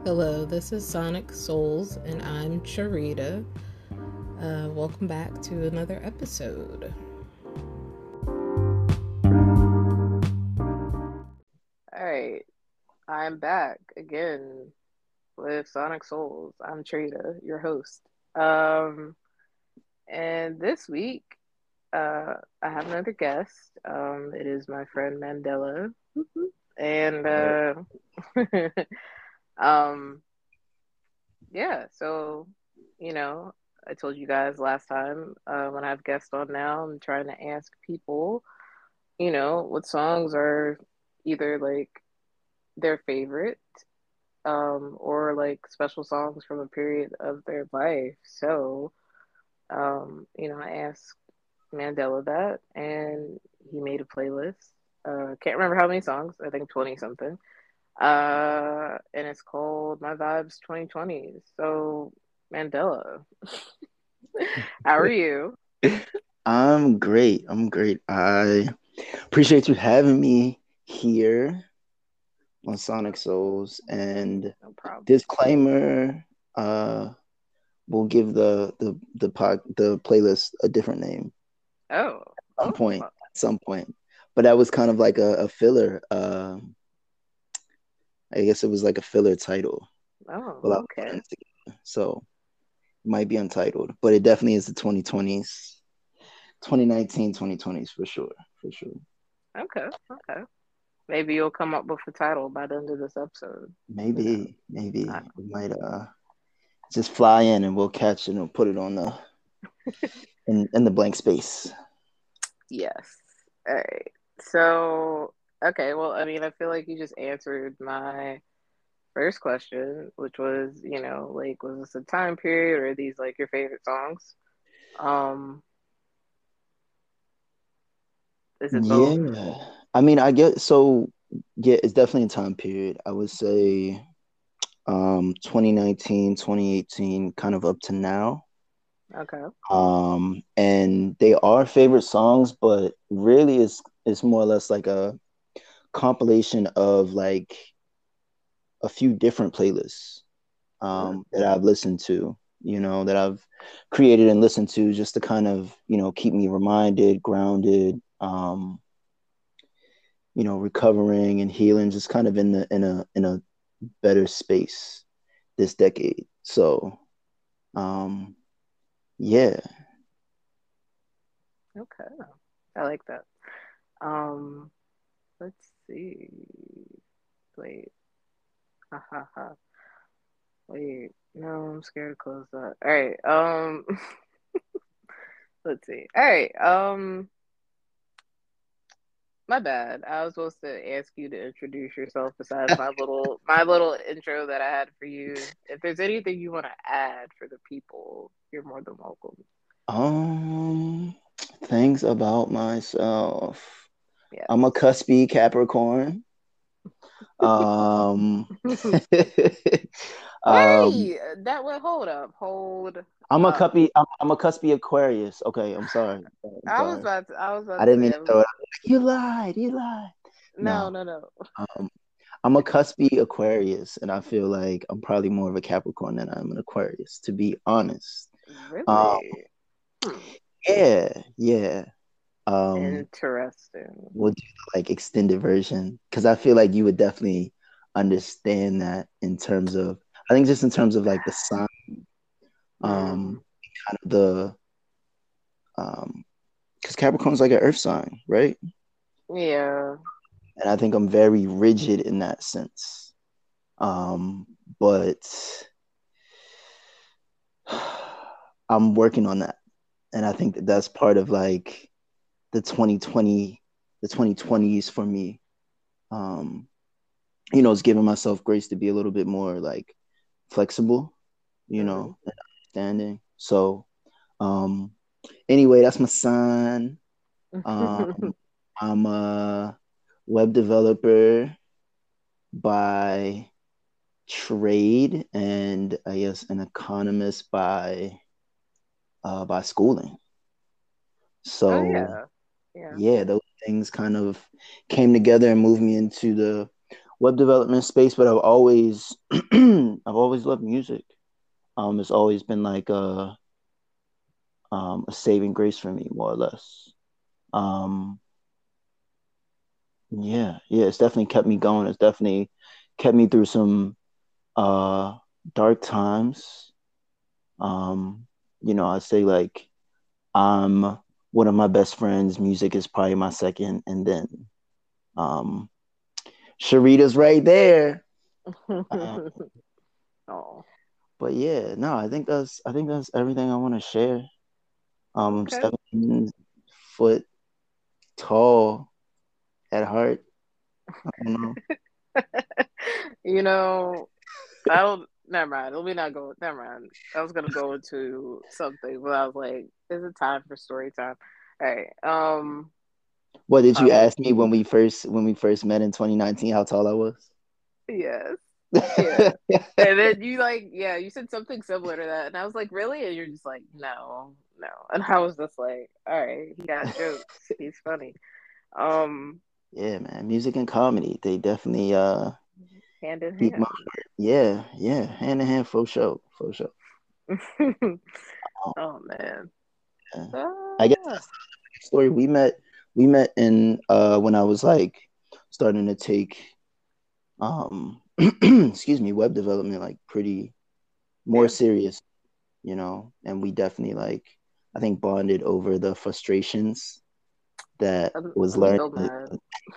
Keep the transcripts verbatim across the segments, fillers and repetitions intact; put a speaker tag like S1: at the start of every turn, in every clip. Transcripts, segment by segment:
S1: Hello, this is Sonic Souls, and I'm Charita. Uh, welcome back to another episode.
S2: All right, I'm back again with Sonic Souls. I'm Trita, your host. Um, and this week, uh, I have another guest. Um, it is my friend Mandela, and uh, um, yeah. So, you know, I told you guys last time uh, when I have guests on now, I'm trying to ask people, you know, what songs are either like their favorite um, or like special songs from a period of their life. So, um, you know, I asked Mandela that, and he made a playlist. Uh, can't remember how many songs. I think twenty something. Uh, and it's called My Vibes twenty twenties. So, Mandela, how are you?
S3: I'm great. I'm great. I appreciate you having me here on Sonic Souls. And
S2: No problem.
S3: disclaimer, uh, we'll give the the the pod, the playlist a different name
S2: Oh,
S3: at some
S2: oh,
S3: point. At some point. But that was kind of like a, a filler. Uh, I guess it was like a filler title. Well, I
S2: oh,
S3: was putting
S2: okay,
S3: it together, so it might be untitled, but it definitely is the twenty twenties, twenty nineteen, twenty twenties for sure, for sure.
S2: okay, okay. Maybe you'll come up with a title by the end of this episode. Who knows?
S3: Maybe,
S2: I
S3: maybe we might uh just fly in and we'll catch it and put it on the in in the blank space.
S2: Yes. All right. So, okay, well, I mean, I feel like you just answered my first question, which was, you know, like, was this a time period or are these like your favorite songs? Um, is it both?
S3: Yeah. I mean, I get so yeah, it's definitely a time period. I would say um twenty nineteen, twenty eighteen, kind of up to now.
S2: Okay.
S3: Um and they are favorite songs, but really it's it's more or less like a compilation of like a few different playlists
S2: Mm,
S3: um, that I've listened to, you know, that I've created and listened to just to kind of, you know, keep me reminded, grounded, um, you know, recovering and healing, just kind of in the in a in a better space this decade. So, um, yeah,
S2: okay. I like that. Um, let's see. Wait. Ha ha ha. Wait. No, I'm scared to close that. All right. Um, let's see. All right. Um, My bad. I was supposed to ask you to introduce yourself besides my little my little intro that I had for you. If there's anything you want to add for the people, you're more than welcome.
S3: um, things about myself. I'm a
S2: Yes.
S3: cuspy Capricorn. Um, um,
S2: Wait, that way. Hold up. Hold
S3: I'm a
S2: up.
S3: cuppy. I'm, I'm a cuspy Aquarius. Okay, I'm sorry. I'm
S2: I was
S3: sorry.
S2: about to. I was about
S3: I
S2: to
S3: didn't
S2: say.
S3: mean
S2: I
S3: to
S2: was,
S3: throw it out. You lied. You lied.
S2: no,
S3: No.
S2: no, no.
S3: Um, I'm a cuspy Aquarius, and I feel like I'm probably more of a Capricorn than I'm an Aquarius, to be honest. Um,
S2: Really? Hmm.
S3: yeah, yeah. Um,
S2: Interesting.
S3: we'll do the, like extended version because I feel like you would definitely understand that in terms of, I think just in terms of like the sign,
S2: Mm,
S3: um, kind of the um, because Capricorn's like an Earth sign, right?
S2: yeah.
S3: And I think I'm very rigid in that sense. Um, but I'm working on that, and I think that that's part of like the twenty twenty, the twenty twenties for me. Um, you know, it's giving myself grace to be a little bit more like flexible, you
S2: Hmm.
S3: know, and understanding. So, um, anyway, that's my sign. Um, I'm a web developer by trade and I guess an economist by uh, by schooling.
S2: Oh
S3: So
S2: yeah. Yeah.
S3: yeah, those things kind of came together and moved me into the web development space, but I've always I've always loved music. Um, it's always been like a um a saving grace for me, more or less. Um, yeah, yeah, it's definitely kept me going. It's definitely kept me through some uh dark times. Um, you know, I say like I'm one of my best friends. Music is probably my second, and then um, Sharita's right there. Um,
S2: Oh,
S3: but yeah, no, I think that's I think that's everything I want to share. Um, I'm
S2: okay.
S3: seven foot tall at heart. I don't know.
S2: You know, I don't. Never mind. Let me not go. Never mind. I was gonna go into something, but I was like, "Is it time for story time?" All right. Um.
S3: What did you
S2: Um.
S3: ask me when we first when we first met in twenty nineteen? How tall I was?
S2: Yes. Yeah. And then you like, yeah, you said something similar to that, and I was like, "Really?" And you're just like, "No, no." And I was just like, "All right, he got jokes. He's funny." Um.
S3: Yeah, man. Music and comedy, they definitely uh
S2: Hand in
S3: keep my
S2: hand.
S3: yeah, yeah, hand in hand for sure, for sure.
S2: Oh man.
S3: Yeah. I guess
S2: Ah.
S3: that's the story. We met we met in uh when I was like starting to take um excuse me, web development like pretty more
S2: Yeah.
S3: serious, you know, and we definitely like I think bonded over the frustrations that
S2: I'm,
S3: was
S2: I'm
S3: learned.
S2: still mad.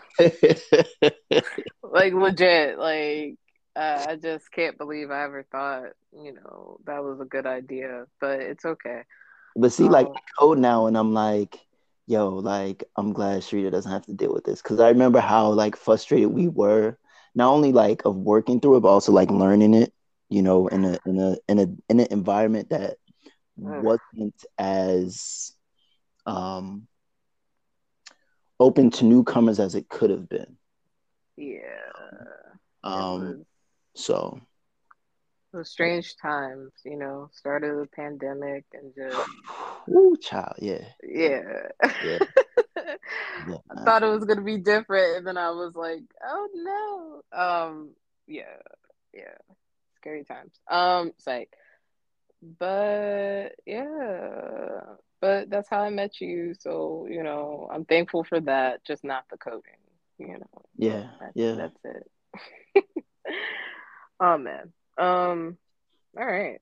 S2: Like legit, like uh, I just can't believe I ever thought, you know, that was a good idea, but it's okay.
S3: But see, like
S2: Um,
S3: I code now, and I'm like, yo, like I'm glad Shrita doesn't have to deal with this because I remember how like frustrated we were, not only like of working through it, but also like learning it, you know, in a in a in a in an environment that
S2: ugh,
S3: wasn't as um open to newcomers as it could have been.
S2: yeah, it
S3: Um,
S2: was
S3: so
S2: it was strange times, you know, start of the pandemic and just
S3: ooh, child, yeah,
S2: yeah.
S3: yeah,
S2: I
S3: yeah, man.
S2: thought it was gonna be different, and then I was like, oh no. Um, yeah, yeah, scary times. Um, psych. But yeah, but that's how I met you. So, you know, I'm thankful for that, just not the coding, you know.
S3: Yeah,
S2: That
S3: yeah.
S2: that's it. Oh man. Um, all right.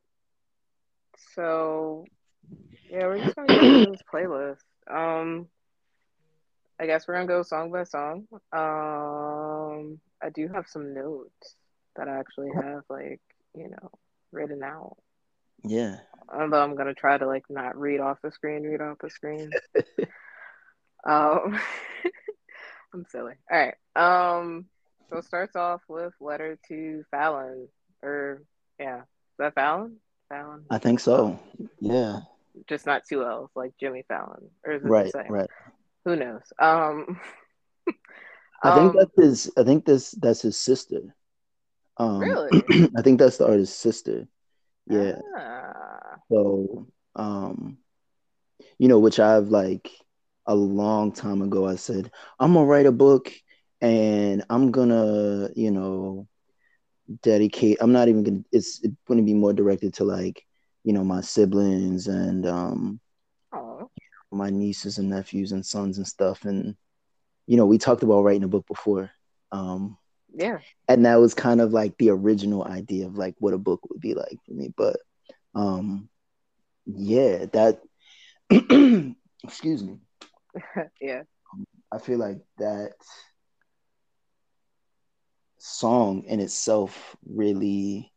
S2: So, yeah, we're just gonna get into this playlist. Um, I guess we're gonna go song by song. Um, I do have some notes that I actually have like, you know, written out.
S3: Yeah.
S2: Although I'm gonna try to like not read off the screen, read off the screen. Um, I'm silly. All right. Um, so it starts off with letter to Fallon, or yeah, is that Fallon? Fallon.
S3: I think
S2: Um,
S3: so. Yeah.
S2: just not two L's, like Jimmy Fallon, or is it the
S3: Right,
S2: same?
S3: right.
S2: Who knows? Um,
S3: I think
S2: um,
S3: that's his I think this that's his sister. Um
S2: really?
S3: I think that's the artist's sister. Yeah.
S2: Ah,
S3: So um you know, which I've like a long time ago I said, I'm gonna write a book and I'm gonna, you know, dedicate I'm not even gonna it's, it's gonna be more directed to like, you know, my siblings and um
S2: oh,
S3: my nieces and nephews and sons and stuff. And you know, we talked about writing a book before. Um
S2: yeah.
S3: and that was kind of like the original idea of like what a book would be like for me. But um yeah, that excuse me.
S2: Yeah.
S3: I feel like that song in itself really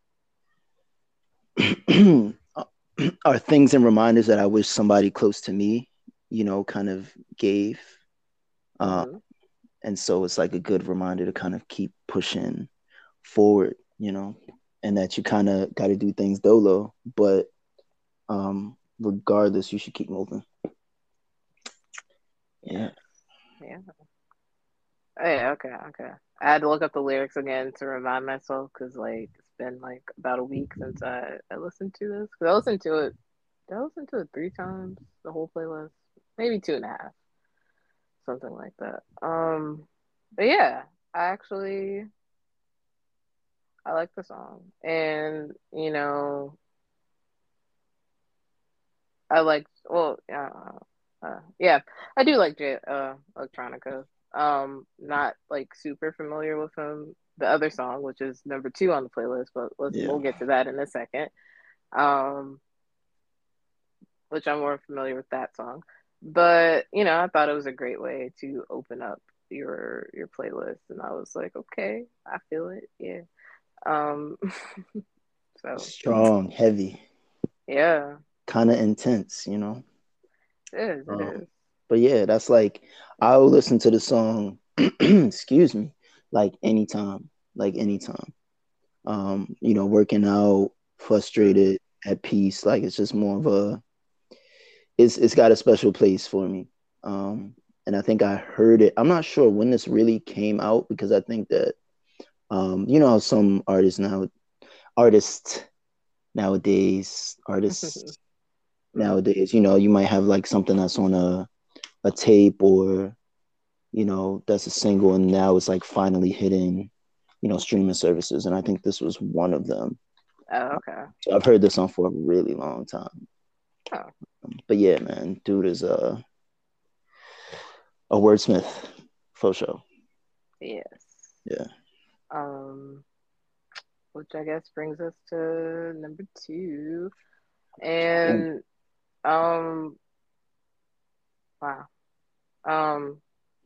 S3: are things and reminders that I wish somebody close to me, you know, kind of gave. Uh,
S2: Mm-hmm.
S3: and so it's like a good reminder to kind of keep pushing forward, you know, and that you kind of got to do things dolo, but um, regardless, you should keep moving.
S2: Yeah.
S3: Yeah.
S2: Yeah. Oh, yeah. Okay. Okay. I had to look up the lyrics again to remind myself because like it's been like about a week since I I listened to this. Because I listened to it. Did I listen to it three times? The whole playlist, maybe two and a half, something like that. Um, but yeah, I actually I like the song, and you know, I like well, uh, uh, yeah, I do like J uh Electronica. Um, not like super familiar with him. The other song, which is number two on the playlist, but let's
S3: Yeah.
S2: we'll get to that in a second. Um, which I'm more familiar with that song. But, you know, I thought it was a great way to open up your your playlist, and I was like, okay, I feel it. Yeah. Um so
S3: Strong, heavy,
S2: yeah,
S3: kind of intense, you know.
S2: it is, it
S3: Um,
S2: is.
S3: but yeah, that's like I'll listen to the song, excuse me, like anytime, like anytime. Um, you know, working out, frustrated, at peace, like it's just more of a it's it's got a special place for me. Um, and I think I heard it. I'm not sure when this really came out because I think that um, you know how some artists now artists nowadays artists nowadays, you know, you might have like something that's on a a tape or you know that's a single and now it's like finally hitting you know streaming services and I think this was one of them.
S2: Oh, okay.
S3: So I've heard this song for a really long time.
S2: Oh,
S3: But yeah, man, dude is a a wordsmith for sure.
S2: yes.
S3: Yeah.
S2: Um, which I guess brings us to number two. And um wow. Um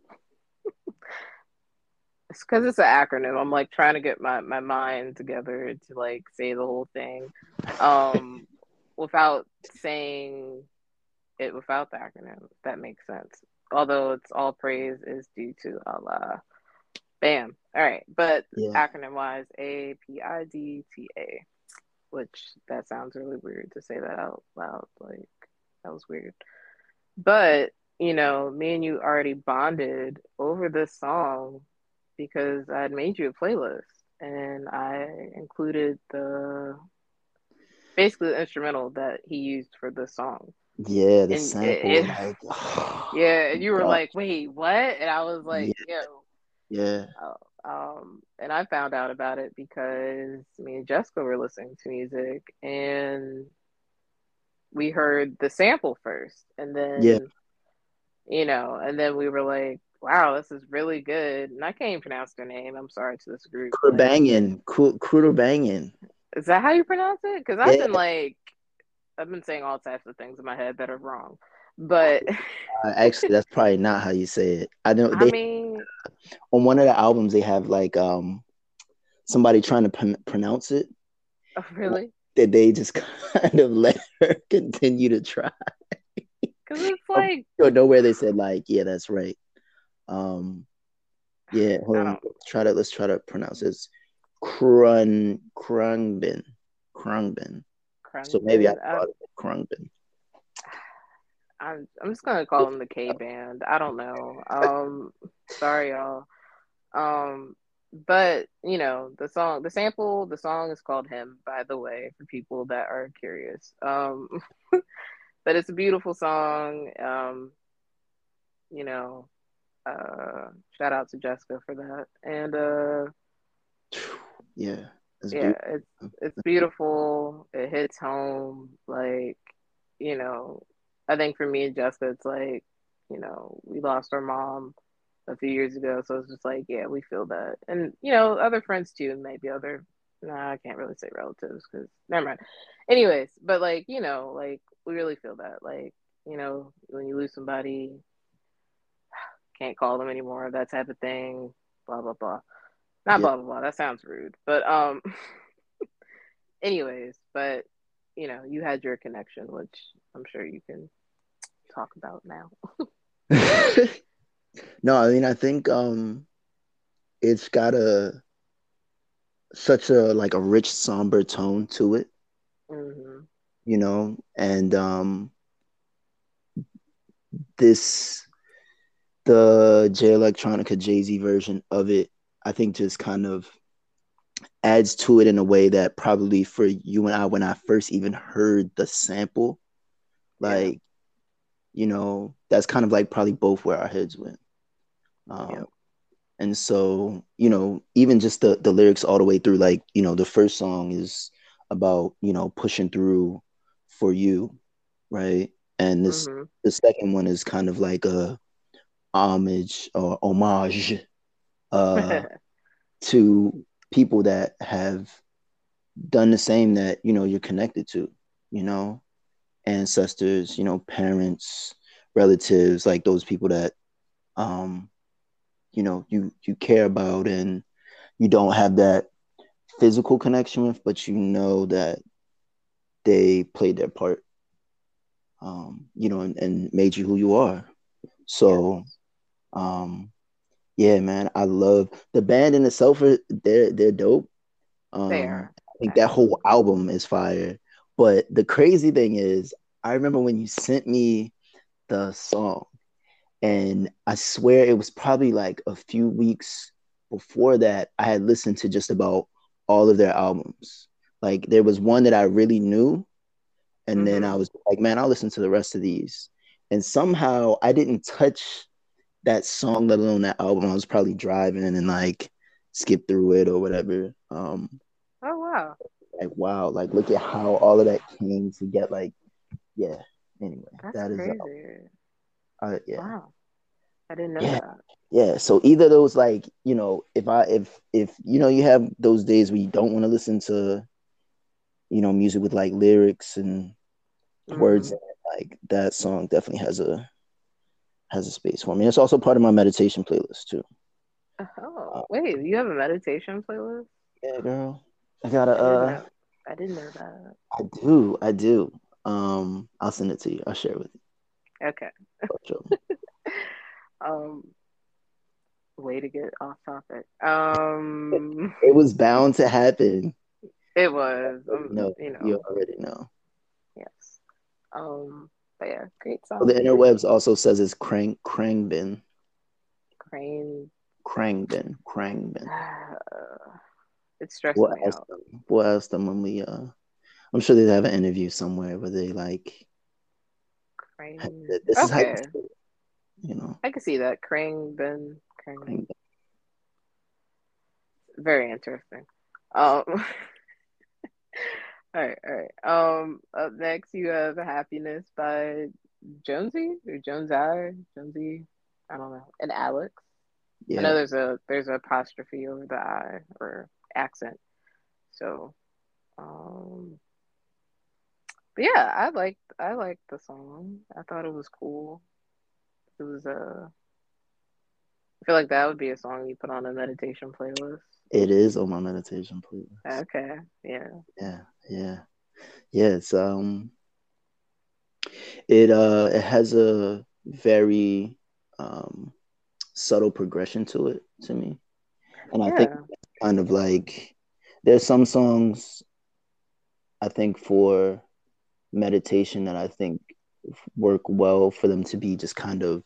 S2: it's because it's an acronym. I'm like trying to get my, my mind together to like say the whole thing, um, without saying it without the acronym. If that makes sense. Although it's all praise is due to Allah. Bam. All right, but
S3: Yeah.
S2: acronym wise, A P I D T A, which that sounds really weird to say that out loud. Like that was weird. But, you know, me and you already bonded over this song because I had made you a playlist and I included the basically the instrumental that he used for the song.
S3: Yeah, the
S2: And
S3: sample,
S2: it, it
S3: like, oh
S2: yeah, and
S3: my
S2: you were
S3: God.
S2: like, "Wait, what?" And I was
S3: Yeah,
S2: like, "Yo."
S3: yeah,
S2: Uh, um, and I found out about it because me and Jessica were listening to music and we heard the sample first, and
S3: yeah.
S2: then you know, and then we were like, wow, this is really good. And I can't even pronounce their name. I'm sorry to this group. Like,
S3: Banging, Kudo banging.
S2: is that how you pronounce it? Because I've
S3: Yeah,
S2: been like, I've been saying all types of things in my head that are wrong. But
S3: uh, actually, that's probably not how you say it. I know
S2: I
S3: they
S2: mean,
S3: on one of the albums they have like um somebody trying to pr- pronounce it.
S2: oh, really?
S3: That they just kind of let her continue to try.
S2: Because it's
S3: Or
S2: like,
S3: nowhere they said like, yeah, that's right. Um, yeah, hold
S2: I
S3: on.
S2: don't,
S3: Let's try to let's try to pronounce this. Krun Krungbin. Krungbin. So maybe I
S2: Krungbin. I,
S3: thought it Krungbin.
S2: I'm, I'm just gonna call them the K band. I don't know. Um, sorry, y'all. Um, but you know, the song, the sample, the song is called "Him," by the way, for people that are curious. Um, but it's a beautiful song. Um, you know, uh, shout out to Jessica for that. And uh,
S3: Yeah, it's
S2: yeah,
S3: beautiful.
S2: it's it's beautiful. It hits home. Like, you know, I think for me and Jessica, it's like, you know, we lost our mom a few years ago, so it's just like, yeah, we feel that. And you know, other friends too, and maybe other. Nah, I can't really say relatives because never mind. Anyways, but like, you know, like we really feel that. Like, you know, when you lose somebody, can't call them anymore, that type of thing, blah blah blah. Not
S3: Yeah.
S2: blah blah blah. That sounds rude. But um anyways, but you know, you had your connection, which I'm sure you can talk about now.
S3: No, I mean I think um it's got a such a like a rich somber tone to it,
S2: Mm-hmm.
S3: you know, and um this the J Electronica Jay Z version of it, I think just kind of adds to it in a way that probably for you and I, when I first even heard the sample,
S2: Yeah.
S3: like, you know, that's kind of like probably both where our heads went. Um,
S2: Yep.
S3: And so, you know, even just the the lyrics all the way through, like, you know, the first song is about, you know, pushing through for you, right? And this
S2: Mm-hmm.
S3: the second one is kind of like a homage or homage uh to people that have done the same that, you know, you're connected to, you know, ancestors, you know, parents, relatives, like those people that um, you know, you you care about and you don't have that physical connection with, but you know that they played their part, um, you know, and, and made you who you are.
S2: Yes,
S3: So, um, yeah, man, I love the band in itself. They're they're dope.
S2: they
S3: Um,
S2: are
S3: I think that
S2: actually.
S3: whole album is fire. But the crazy thing is, I remember when you sent me the song, and I swear it was probably like a few weeks before that, I had listened to just about all of their albums. Like there was one that I really knew, and then I
S2: Mm-hmm.
S3: was like, man, I'll listen to the rest of these. And somehow I didn't touch that song, let alone that album. I was probably driving and like skip through it or whatever. Um,
S2: Oh wow,
S3: like wow, like look at how all of that came to get like, yeah. Anyway,
S2: that's
S3: that is uh,
S2: crazy.
S3: uh yeah.
S2: Wow, I didn't know
S3: Yeah,
S2: that.
S3: yeah. So either those, like, you know, if I if if you know you have those days where you don't want to listen to, you know, music with like lyrics and words
S2: Mm-hmm.
S3: in it, like that song definitely has a has a space for me. It's also part of my meditation playlist too.
S2: Oh
S3: Uh,
S2: wait, you have a meditation playlist?
S3: yeah, girl. I gotta
S2: I didn't
S3: uh
S2: know. I didn't know that.
S3: I do, I do. Um I'll send it to you. I'll share it with
S2: Okay.
S3: you.
S2: Um, way to get off topic. Um,
S3: It was bound to happen.
S2: it was.
S3: You
S2: Um,
S3: know,
S2: you
S3: you
S2: know.
S3: already know.
S2: Yes. Um, but yeah, great
S3: Well, the
S2: song.
S3: interwebs also says it's Krang Krangbin.
S2: Crane.
S3: Krangbin. Krangbin.
S2: It's stressing
S3: We'll
S2: me
S3: ask
S2: out.
S3: them. We'll ask them when we. Uh, I'm sure they have an interview somewhere where they like.
S2: Crane.
S3: This is how you
S2: Okay.
S3: say it, you know.
S2: I can see that. Crane, Ben, Crane.
S3: Krangbin.
S2: Very interesting. Um, all right, all right. Um, up next you have Happiness by Jonesy or Jones I, Jonesy, I don't know, and Alex. I know
S3: Yeah,
S2: there's a there's a apostrophe over the I or accent. So, um, but yeah, I liked I liked the song. I thought it was cool. It was uh, I feel like that would be a song you put on a meditation playlist.
S3: it is on my meditation playlist.
S2: Okay, yeah,
S3: Yeah, yeah, yeah. It's um, it uh, it has a very um subtle progression to it to me, and I think
S2: yeah,
S3: kind of like there's some songs I think for meditation that I think work well for them to be just kind of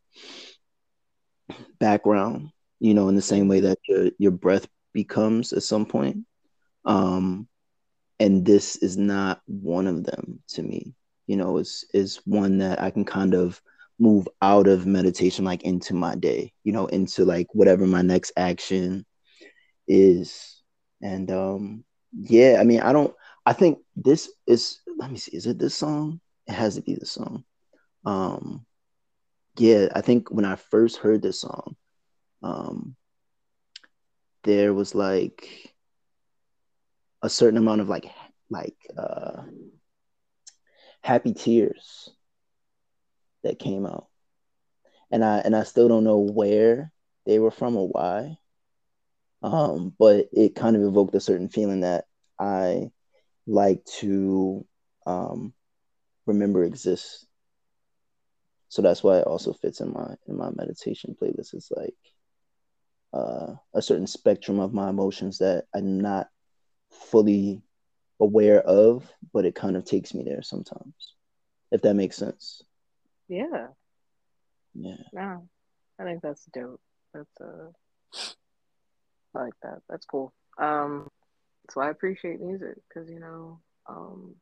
S3: background, you know, in the same way
S2: hmm
S3: that your your breath becomes at some point. Um, and this is not one of them to me. You know, it's is one that I can kind of move out of meditation like into my day, you know, into like whatever my next action is. And um yeah, I mean, I don't I think this is let me see, is it this song? It has to be this song. Um yeah, I think when I first heard this song, um there was like a certain amount of like like uh happy tears that came out. And I and I still don't know where they were from or why. Um, but it kind of evoked a certain feeling that I like to um remember exists. So that's why it also fits in my in my meditation playlist. It's like uh, a certain spectrum of my emotions that I'm not fully aware of, but it kind of takes me there sometimes. If that makes sense.
S2: yeah.
S3: Yeah,
S2: No, I think that's dope. That's uh, I like that. That's cool. Um, so I appreciate music because you know, um,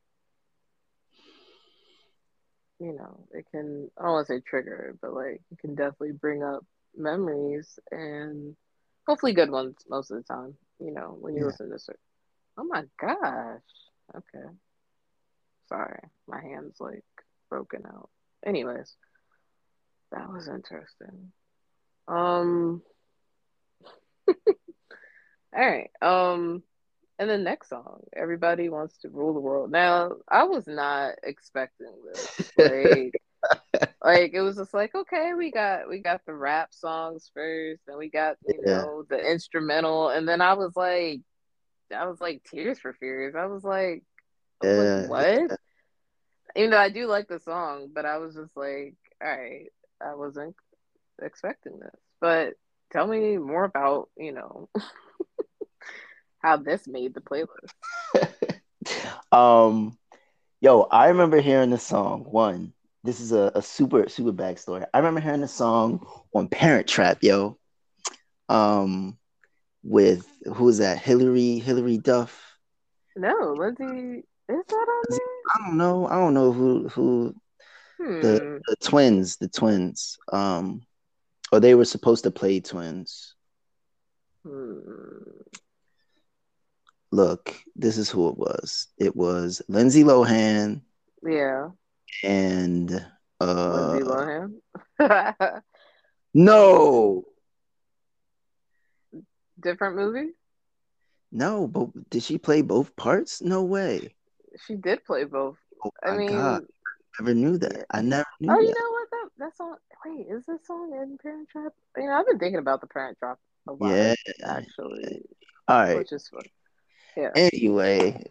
S2: you know, it can, I don't want to say trigger, but like it can definitely bring up memories and Hopefully good ones most of the time, you know, when you
S3: Yeah.
S2: listen to certain. Oh my gosh. Okay. Sorry. My hand's like broken out. Anyways, that was interesting. Um, all right. Um, and the next song, Everybody Wants to Rule the World. Now, I was not expecting this. Like, like it was just like, okay, we got we got the rap songs first, and we got, you
S3: Yeah.
S2: know, the instrumental, and then I was like, I was like Tears for Fears. I was like, I was like,
S3: Yeah.
S2: what? Even though I do like the song, but I was just like, all right, I wasn't expecting this. But tell me more about, you know, how this made the playlist.
S3: um, yo, I remember hearing the song. One, this is a, a super super backstory. I remember hearing the song on Parent Trap, yo. Um, with who is that? Hillary Hillary Duff.
S2: No, Lindsay, is that on
S3: I don't know. I don't know who who the
S2: there?
S3: the twins, the twins. Um, or they were supposed to play twins.
S2: Hmm. Hmm.
S3: Look, this is who it was. It was Lindsay Lohan
S2: Yeah,
S3: and
S2: Lindsay
S3: uh
S2: Lohan.
S3: no,
S2: Different movie?
S3: no, but did she play both parts? No way.
S2: She did play both.
S3: Oh
S2: I
S3: my God.
S2: mean,
S3: I never knew
S2: yeah.
S3: that. I never
S2: Oh,
S3: knew
S2: you
S3: that.
S2: know what? That that song. Wait, is this song in Parent Trap? You know, I've been thinking about the Parent Trap a lot,
S3: Yeah.
S2: actually,
S3: All right.
S2: which is fun. Yeah.
S3: Anyway,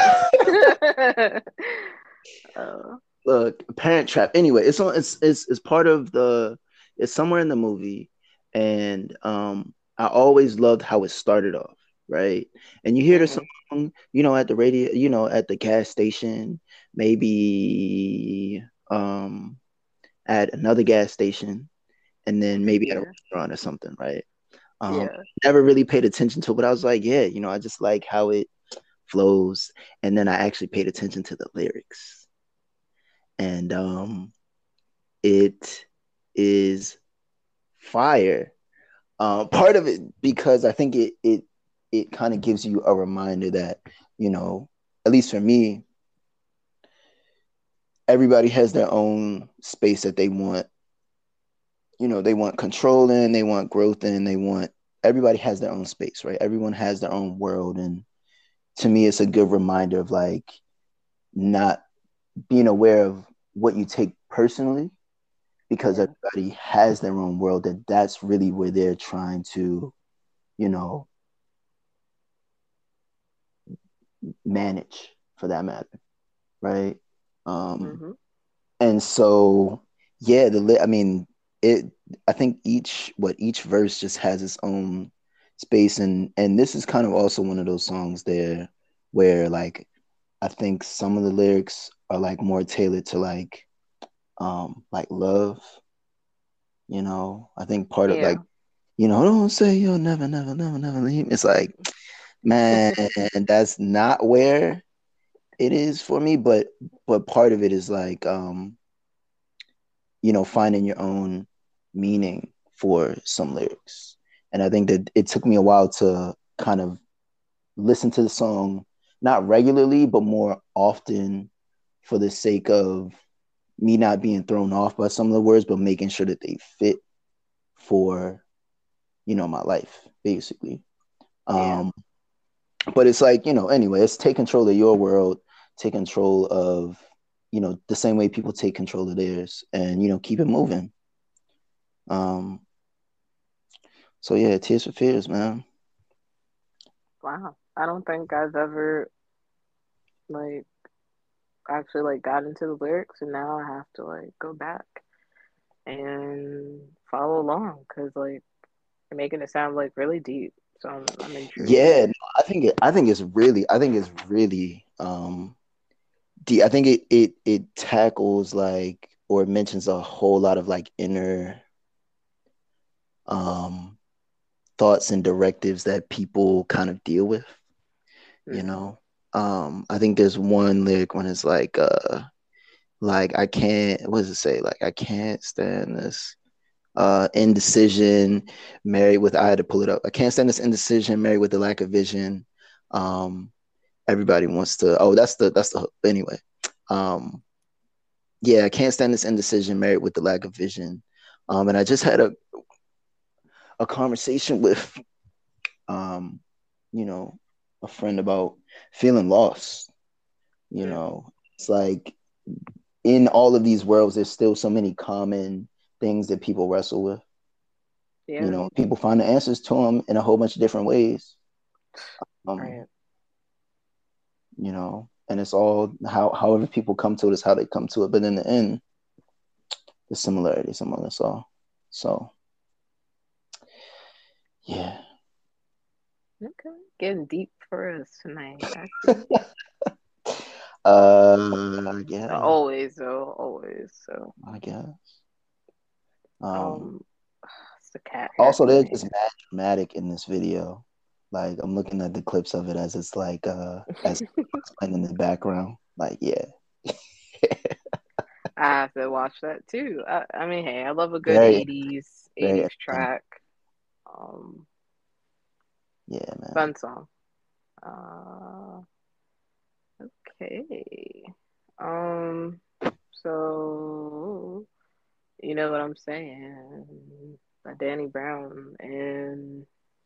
S2: uh,
S3: look, Parent Trap. Anyway, it's on. It's it's it's part of the. It's somewhere in the movie, and um, I always loved how it started off, right? And you hear the
S2: mhm.
S3: song, you know, at the radio, you know, at the gas station, maybe um at another gas station, and then maybe at a
S2: Yeah.
S3: restaurant or something, right? Um,
S2: Yeah.
S3: never really paid attention to it, but I was like, yeah, you know, I just like how it flows, and then I actually paid attention to the lyrics, and um, it is fire. Um, part of it because I think it it it kind of gives you a reminder that, you know, at least for me, everybody has their own space that they want. You know, they want control in, they want growth in, they want everybody has their own space, right? Everyone has their own world, and to me, it's a good reminder of like not being aware of what you take personally because
S2: Yeah.
S3: everybody has their own world, that that's really where they're trying to, you know, manage for that matter, right? Um,
S2: Mhm.
S3: and so, yeah, the I mean, it. I think each what each verse just has its own space, and and this is kind of also one of those songs there where like I think some of the lyrics are like more tailored to like um like love, you know. I think part of like,
S2: Yeah.
S3: you know, don't say you'll never, never, never, never leave. It's like, man, that's not where it is for me, but but part of it is like um you know, finding your own meaning for some lyrics. And I think that it took me a while to kind of listen to the song, not regularly, but more often for the sake of me not being thrown off by some of the words, but making sure that they fit for, you know, my life, basically.
S2: Yeah.
S3: Um, but it's like, you know, anyway, it's take control of your world, take control of, you know, the same way people take control of theirs, and, you know, keep it moving. Um, so yeah, Tears for Fears, man.
S2: Wow. I don't think I've ever like actually like got into the lyrics, and now I have to like go back and follow along because like you're making it sound like really deep. So I'm I'm intrigued.
S3: Yeah, no, I think it, I think it's really, I think it's really, um, deep. I think it it it tackles like or mentions a whole lot of like inner um thoughts and directives that people kind of deal with, you
S2: Hmm.
S3: know. Um, I think there's one lyric when it's like, uh, like I can't, what does it say? Like I can't stand this. uh, indecision, married with, I had to pull it up. I can't stand this indecision, married with the lack of vision. Um, everybody wants to, oh, that's the, that's the, hook. Anyway. Um, yeah, I can't stand this indecision, married with the lack of vision. Um, and I just had a, a conversation with, um, you know, a friend about feeling lost. You
S2: Mm.
S3: know, it's like in all of these worlds, there's still so many common things that people wrestle with.
S2: Yeah.
S3: You know, people find the answers to them in a whole bunch of different ways. Um,
S2: Right.
S3: You know, and it's all how however people come to it is how they come to it. But in the end, the similarities among us all. So, yeah.
S2: Okay. Getting deep for us tonight. I see.
S3: uh, yeah,
S2: Always, though. Always. So.
S3: I guess.
S2: Um.
S3: Um,
S2: It's the cat.
S3: also, they're
S2: me.
S3: just mad dramatic in this video. Like I'm looking at the clips of it as it's like uh as it's playing in the background. Like, yeah.
S2: I have to watch that too. I, I mean, hey, I love a good
S3: Very,
S2: eighties
S3: very
S2: eighties
S3: entertaining.
S2: track. Um,
S3: Yeah, man.
S2: fun song. Uh, okay. Um, so you know what I'm saying? By Danny Brown and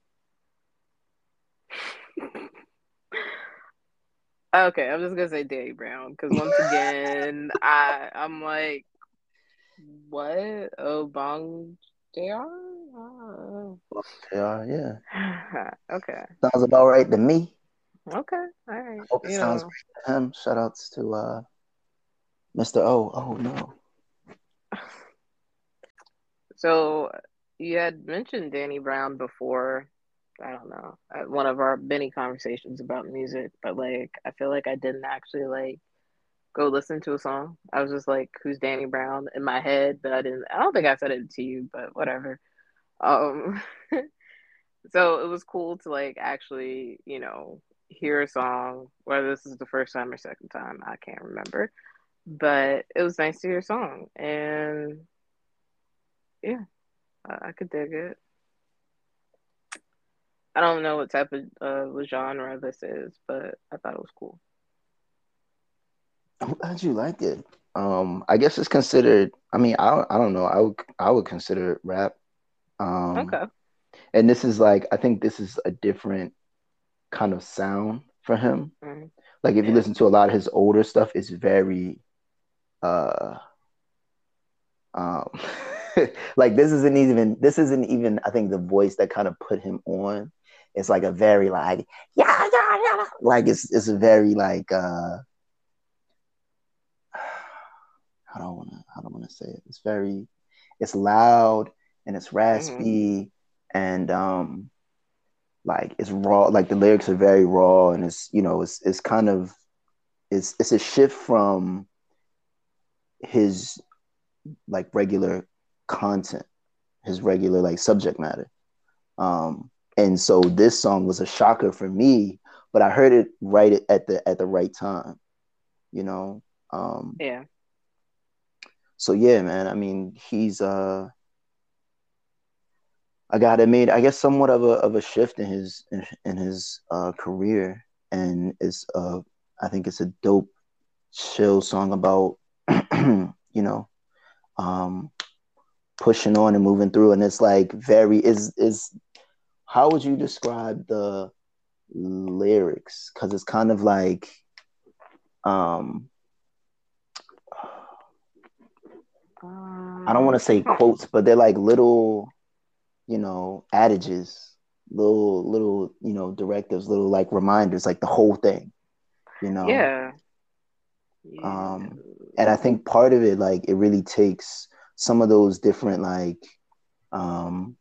S2: okay, I'm just gonna say Danny Brown because once again, I I'm like, what? Oh, Bong J R? Uh,
S3: Yeah, yeah.
S2: okay.
S3: Sounds about right to me.
S2: Okay. All right.
S3: Hope it
S2: You
S3: sounds
S2: know,
S3: right to him. Shout outs to uh Mister O. Oh no.
S2: so you had mentioned Danny Brown before. I don't know, at one of our many conversations about music, but like, I feel like I didn't actually like go listen to a song. I was just like, who's Danny Brown in my head, but I didn't, I don't think I said it to you, but whatever. Um, so it was cool to like actually, you know, hear a song, whether this is the first time or second time, I can't remember, but it was nice to hear a song. And yeah, I, I could dig it. I don't know what type of uh, genre this is, but I thought it was cool.
S3: I'm glad you like it. Um, I guess it's considered. I mean, I I don't know. I would I would consider it rap. Um,
S2: Okay.
S3: and this is like I think this is a different kind of sound for him.
S2: Mm-hmm.
S3: Like if you
S2: Yeah.
S3: listen to a lot of his older stuff, it's very uh um like this isn't even this isn't even I think the voice that kind of put him on. It's like a very like yeah yeah yeah like it's it's a very like uh I don't want to I don't want to say it. It's very it's loud and it's
S2: Mm-hmm.
S3: raspy and um like it's raw, like the lyrics are very raw and it's you know it's it's kind of it's it's a shift from his like regular content, his regular like subject matter. Um and so this song was a shocker for me, but I heard it right at the at the right time, you know. Um
S2: Yeah.
S3: so yeah, man, I mean, he's uh a guy that made, I guess, somewhat of a of a shift in his in, in his uh, career, and it's uh, I think it's a dope, chill song about you know um, pushing on and moving through, and it's like very is is how would you describe the lyrics? Because it's kind of like um, I don't want
S2: Um.
S3: to say
S2: hmm.
S3: quotes, but they're like little you know adages, little little you know directives, little like reminders, like the whole thing. You know,
S2: Yeah. Yeah.
S3: um and I think part of it, like, it really takes some of those different like um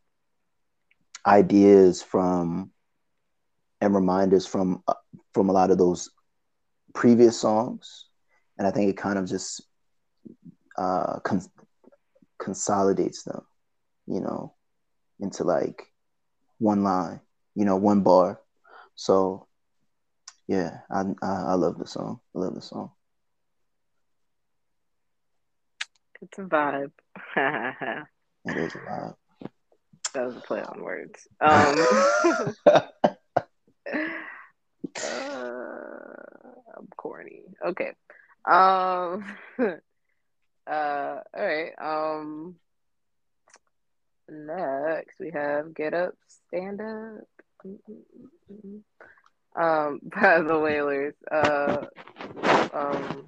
S3: ideas from and reminders from uh, from a lot of those previous songs, and I think it kind of just uh con- consolidates them, you know into like one line, you know one bar. So yeah, i i, I love the song. I love the song.
S2: It's a vibe.
S3: It is a lot.
S2: That was a play on words. Um, uh, I'm corny. Okay. Um, uh, all right. Um, next we have Get Up, Stand Up. Um, by the Wailers. Uh, um,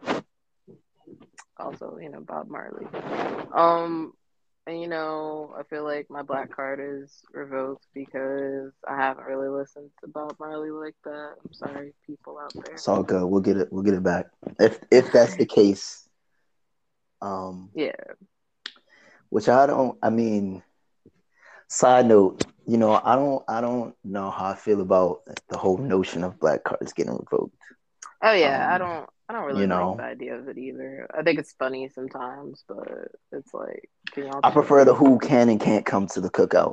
S2: also, you know, Bob Marley. Um, and you know, I feel like my black card is revoked because I haven't really listened to Bob Marley like that. I'm sorry, people out there.
S3: It's all good. We'll get it. We'll get it back. If if that's the case. Um.
S2: Yeah.
S3: Which I don't. I mean, side note. You know, I don't. I don't know how I feel about the whole notion of black cards getting revoked.
S2: Oh yeah,
S3: Um,
S2: I don't. I don't really
S3: you
S2: like
S3: know,
S2: the idea of it either. I think it's funny sometimes, but it's like, can y'all?
S3: I
S2: Chill?
S3: prefer the who can and can't come to the cookout.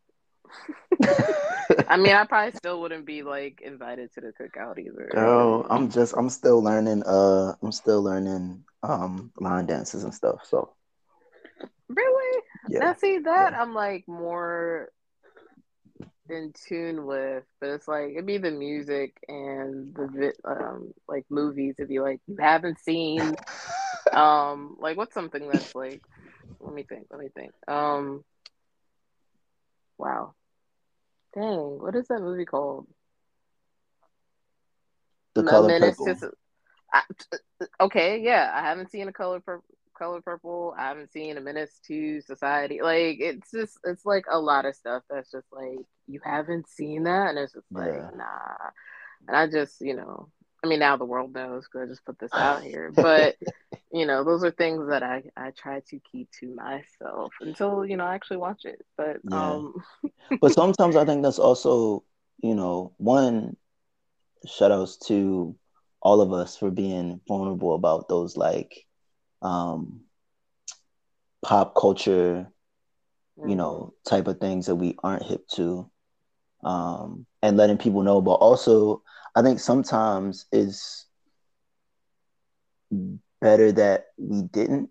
S2: I mean, I probably still wouldn't be like invited to the cookout either.
S3: Girl, I'm just. I'm still learning. Uh, I'm still learning. Um, line dances and stuff. So.
S2: Really?
S3: Yeah.
S2: Now see that
S3: Yeah.
S2: I'm like more in tune with, but it's like it'd be the music and the vi- um like movies. It'd be like you haven't seen um like what's something that's like let me think let me think um wow dang what is that movie called?
S3: The
S2: A
S3: Color
S2: Menace
S3: Purple.
S2: to I, okay, yeah, I haven't seen a color pur- color purple. I haven't seen a Menace to Society. Like it's just it's like a lot of stuff that's just like you haven't seen that, and it's just like
S3: Yeah.
S2: nah. And I just you know, I mean now the world knows because I just put this out here, but you know those are things that I I try to keep to myself until you know I actually watch it. But
S3: Yeah.
S2: um,
S3: But sometimes I think that's also, you know, one, shout outs to all of us for being vulnerable about those like um pop culture, you
S2: mm-hmm.
S3: know, type of things that we aren't hip to. Um and letting people know. But also I think sometimes it's better that we didn't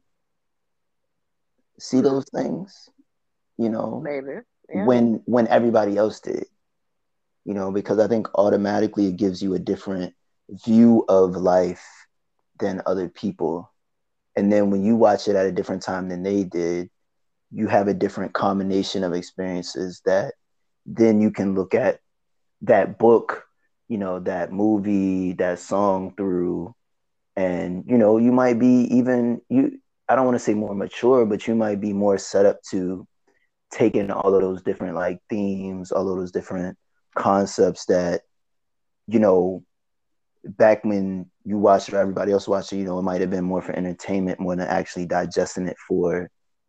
S3: see
S2: Hmm.
S3: those things, you know,
S2: Maybe yeah.
S3: when when everybody else did. You know, because I think automatically it gives you a different view of life than other people. And then when you watch it at a different time than they did, you have a different combination of experiences that then you can look at that book, you know, that movie, that song through. And, you know, you might be even, you, I don't want to say more mature, but you might be more set up to take in all of those different like themes, all of those different concepts that, you know, back when you watched it or everybody else watched it, you know, it might have been more for entertainment more than actually digesting it for,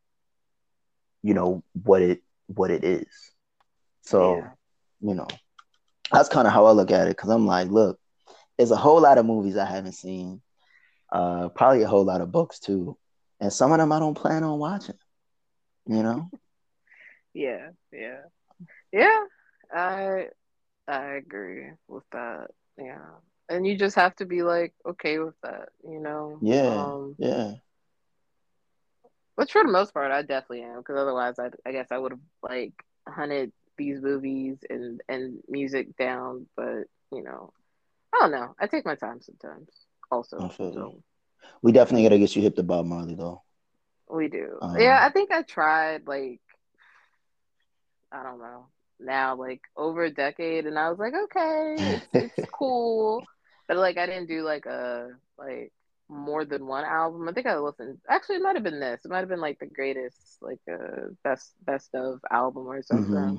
S3: you know, what it what it is. So,
S2: Yeah.
S3: you know, that's kind of how I look at it because I'm like, look, there's a whole lot of movies I haven't seen, uh, probably a whole lot of books too, and some of them I don't plan on watching. You know?
S2: Yeah, yeah, yeah. I I agree with that. Yeah. And you just have to be like okay with that, you know.
S3: Yeah,
S2: Um,
S3: yeah,
S2: which for the most part I definitely am because otherwise I I guess I would have like hunted these movies and and music down, but you know, I don't know. I take my time sometimes
S3: I
S2: also.
S3: feel you.
S2: So,
S3: We
S2: yeah,
S3: definitely gotta get you hip to Bob Marley though.
S2: we do. Yeah,
S3: Um,
S2: I think I tried like I don't know, now like over a decade and I was like, okay, it's it's cool. But like I didn't do like a like more than one album. I think I listened actually it might have been this. It might have been like the greatest like uh best best of album or something.
S3: mhm.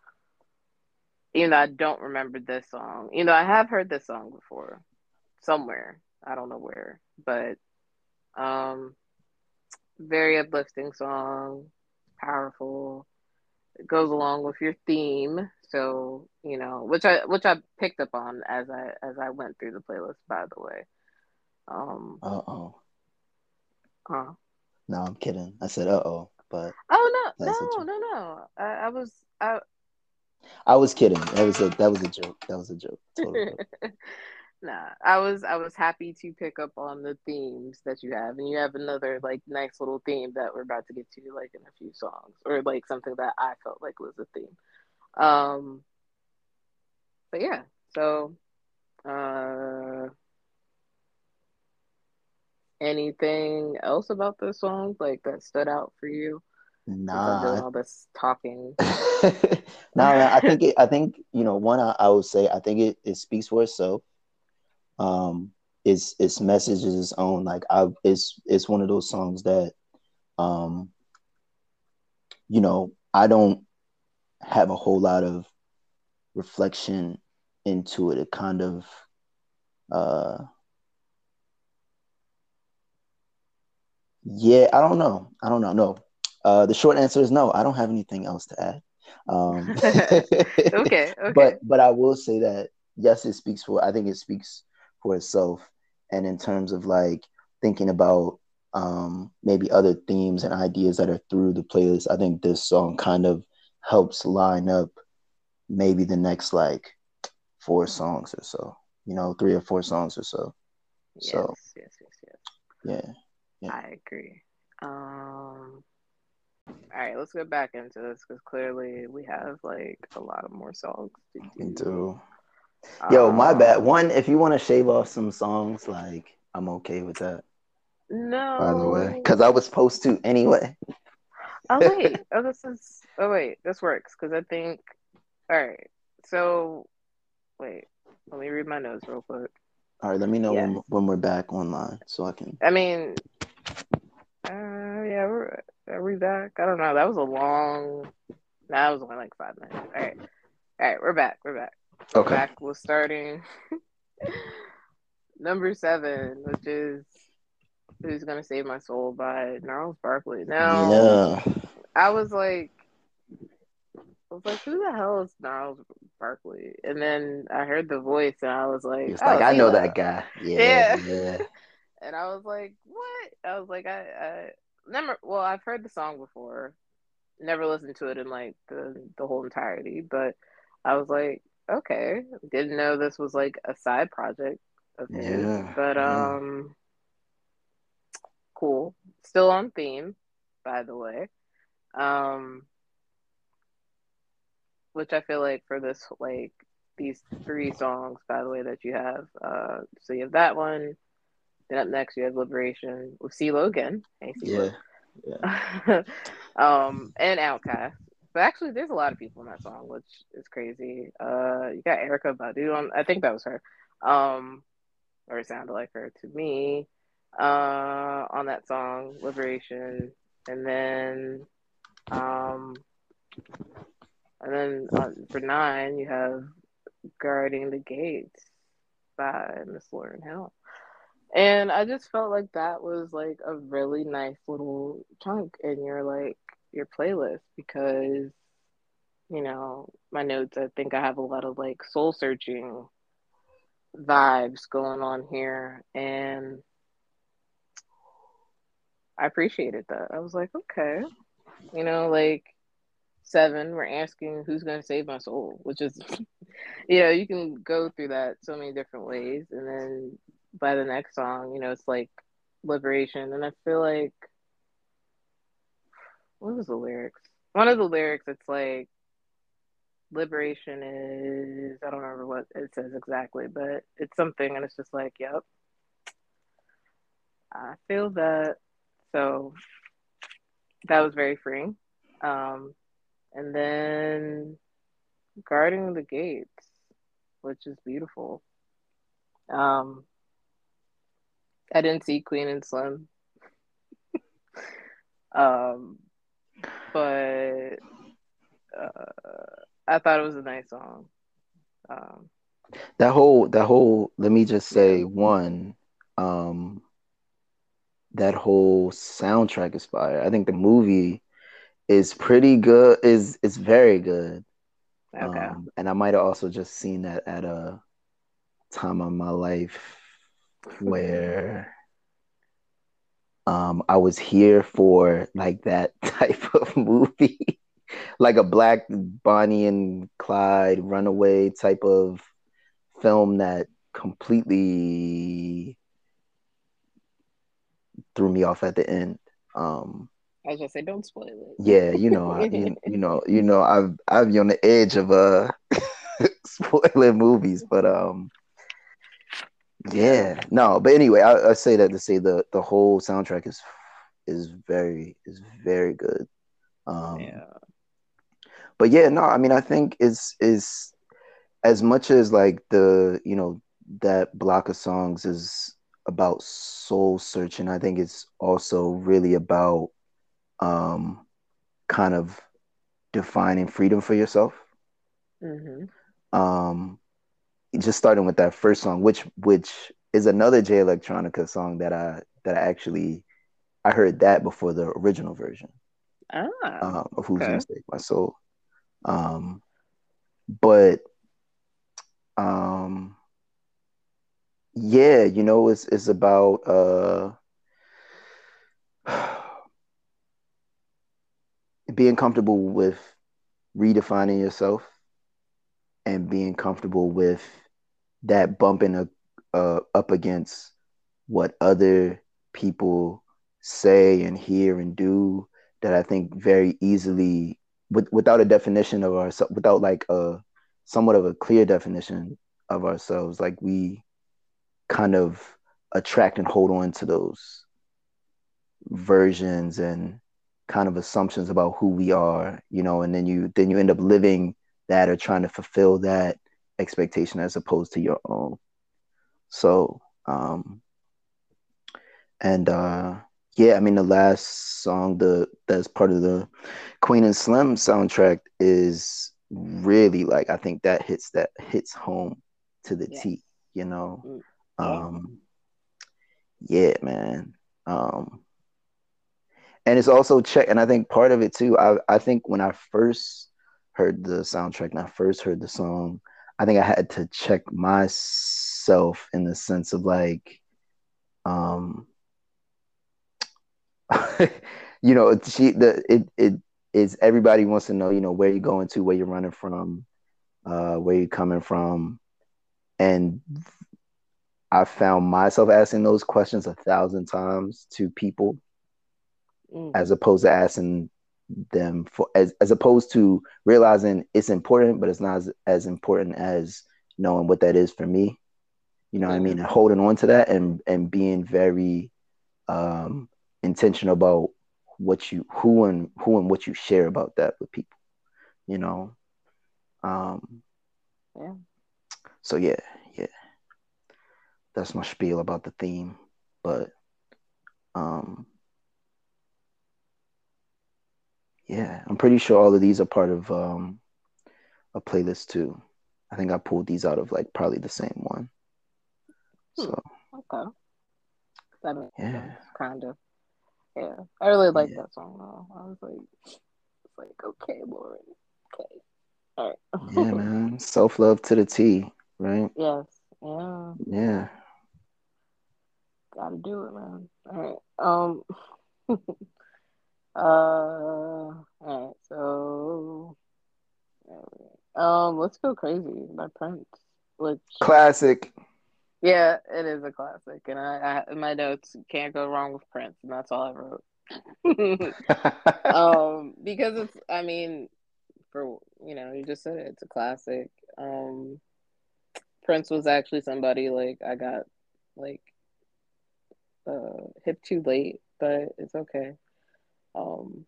S2: Even though I don't remember this song. You know, I have heard this song before. Somewhere. I don't know where. But um very uplifting song, powerful, goes along with your theme. So, you know, which I which I picked up on as I as I went through the playlist, by the way. Um
S3: Uh oh.
S2: huh.
S3: No, I'm kidding. I said uh oh, but
S2: Oh no,
S3: that's a
S2: no,
S3: joke.
S2: no, no. I, I was I
S3: I was kidding. That was a that was a joke. That was a joke. Total joke.
S2: Nah, I was I was happy to pick up on the themes that you have, and you have another like nice little theme that we're about to get to, like in a few songs, or like something that I felt like was a theme. Um, but yeah, so uh, anything else about the songs like that stood out for you? Since I'm doing
S3: Nah,
S2: all this talking.
S3: nah, man. I think it. I think you know. One, I, I would say, I think it, it speaks for itself. Um, its its message is its own. Like I, it's it's one of those songs that, um, you know, I don't have a whole lot of reflection into it. It kind of, uh, yeah. I don't know. I don't know. No. Uh, the short answer is no. I don't have anything else to add. Um,
S2: Okay,
S3: but
S2: okay.
S3: but I will say that yes, it speaks for. I think it speaks for itself. And in terms of like thinking about um, maybe other themes and ideas that are through the playlist, I think this song kind of helps line up maybe the next like four songs or so. You know, three or four songs or so.
S2: Yes,
S3: So
S2: yes, yes, yes.
S3: yeah, yeah.
S2: I agree. Um, all right, let's get back into this because clearly we have like a lot of more songs to
S3: Me
S2: do.
S3: too. Yo, my bad.
S2: Um,
S3: One, if you want to shave off some songs, like I'm okay with that. By the way, because I
S2: no.
S3: was supposed to anyway.
S2: Oh wait. Oh, this is. Oh wait, this works because I think. All right. So wait, let me read my notes real quick.
S3: All right, let me know
S2: Yes.
S3: when when we're back online so I can.
S2: I mean, uh, yeah, we're are we back? I don't know. That was a long. Nah, that was only like five minutes. All right. All right, we're back. We're back. We're
S3: Okay.
S2: back. We're starting number seven, which is "Who's Gonna Save My Soul" by Gnarls Barkley. Now,
S3: Yeah.
S2: I was like, I was like, who the hell is Gnarls Barkley? And then I heard the voice, and I was like,
S3: It's like
S2: oh,
S3: I know that
S2: CeeLo.
S3: guy. Yeah,
S2: Yeah.
S3: yeah.
S2: And I was like, what? I was like, I, I never. Well, I've heard the song before, never listened to it in like the the whole entirety, but I was like, okay, didn't know this was like a side project of his,
S3: Yeah,
S2: but
S3: yeah.
S2: um, cool. Still on theme, by the way. Um, which I feel like for this like these three songs, by the way, that you have. Uh, so you have that one. Then up next you have Liberation with CeeLo again. Hey CeeLo.
S3: Yeah, yeah.
S2: um, and Outkast. But actually, there's a lot of people in that song, which is crazy. Uh, you got Erykah Badu on. I think that was her. Um, or it sounded like her to me. Uh, on that song, Liberation, and then um, and then on, for nine, you have Guarding the Gates by Miss Lauryn Hill. And I just felt like that was like a really nice little chunk in your like your playlist because, you know, my notes, I think I have a lot of like soul searching vibes going on here, and I appreciated that. I was like, okay, you know, like seven, we're asking who's gonna save my soul, which is you know, you can go through that so many different ways, and then by the next song, you know, it's like liberation, and I feel like what was the lyrics? One of the lyrics, it's like liberation is I don't remember what it says exactly, but it's something, and it's just like, yep, I feel that. So that was very freeing. Um, and then guarding the gates, which is beautiful. Um, I didn't see Queen and Slim, um, but uh, I thought it was a nice song. Um,
S3: That whole that whole let me just
S2: yeah.
S3: say one, um, that whole soundtrack is fire. I think the movie is pretty good, is is very good.
S2: Okay.
S3: Um, and I might have also just seen that at a time of my life where um I was here for like that type of movie. Like a black Bonnie and Clyde runaway type of film that completely threw me off at the end. Um,
S2: I was gonna say, don't spoil
S3: yeah, you know, I, you, you know, you know, I've I've been on the edge of uh spoiling movies, but um, yeah, no, but anyway, I, I say that to say the the whole soundtrack is is very is very good. Um,
S2: Yeah.
S3: but yeah, no, I mean, I think it's is as much as like the you know that block of songs is about soul searching. I think it's also really about um kind of defining freedom for yourself.
S2: Mm-hmm.
S3: Um, just starting with that first song, which which is another Jay Electronica song that I that I actually I heard that before the original version
S2: Ah,
S3: um, of Who's Gonna
S2: okay.
S3: Save My Soul. Um, but um, yeah, you know, it's it's about uh, being comfortable with redefining yourself and being comfortable with that bumping a, uh, up against what other people say and hear and do that I think very easily with, without a definition of ourselves, without like a somewhat of a clear definition of ourselves, like we kind of attract and hold on to those versions and kind of assumptions about who we are, you know, and then you then you end up living that or trying to fulfill that expectation as opposed to your own. So um and uh yeah, I mean the last song the that's part of the Queen and Slim soundtrack is really like I think that hits that hits home to the
S2: Yes.
S3: T, you know.
S2: Mm, yeah.
S3: Um yeah, man. Um and it's also check and I think part of it too, I I think when I first heard the soundtrack and I first heard the song, I think I had to check myself in the sense of like um you know, she the it it is everybody wants to know, you know, where you're going to, where you're running from, uh, where you're coming from, and I found myself asking those questions a thousand times to people,
S2: Mm,
S3: as opposed to asking them for as as opposed to realizing it's important, but it's not as, as important as knowing what that is for me. You know what I
S2: yeah.
S3: mean? And holding on to that and and being very um intentional about what you who and who and what you share about that with people, you know. Um
S2: Yeah.
S3: so yeah, yeah, that's my spiel about the theme. But um yeah, I'm pretty sure all of these are part of um a playlist too. I think I pulled these out of like probably the same one.
S2: Hmm.
S3: So
S2: Okay. That makes sense.
S3: yeah,
S2: Kind of. Yeah. I really like
S3: yeah,
S2: that song though. I was like, it's like, okay, Lauren. Okay. All
S3: yeah,
S2: right.
S3: man. Self love to the T, right?
S2: Yes. Yeah.
S3: Yeah.
S2: Gotta do it, man. All right. Um. uh. All right. So. Um. Let's go crazy by Prince. Which.
S3: Classic.
S2: Yeah, it is a classic, and I, I in my notes can't go wrong with Prince, and that's all I wrote. um. Because it's. I mean, for you know, you just said it. It's a classic. Um. Prince was actually somebody like I got like uh hip too late, but it's okay. Um,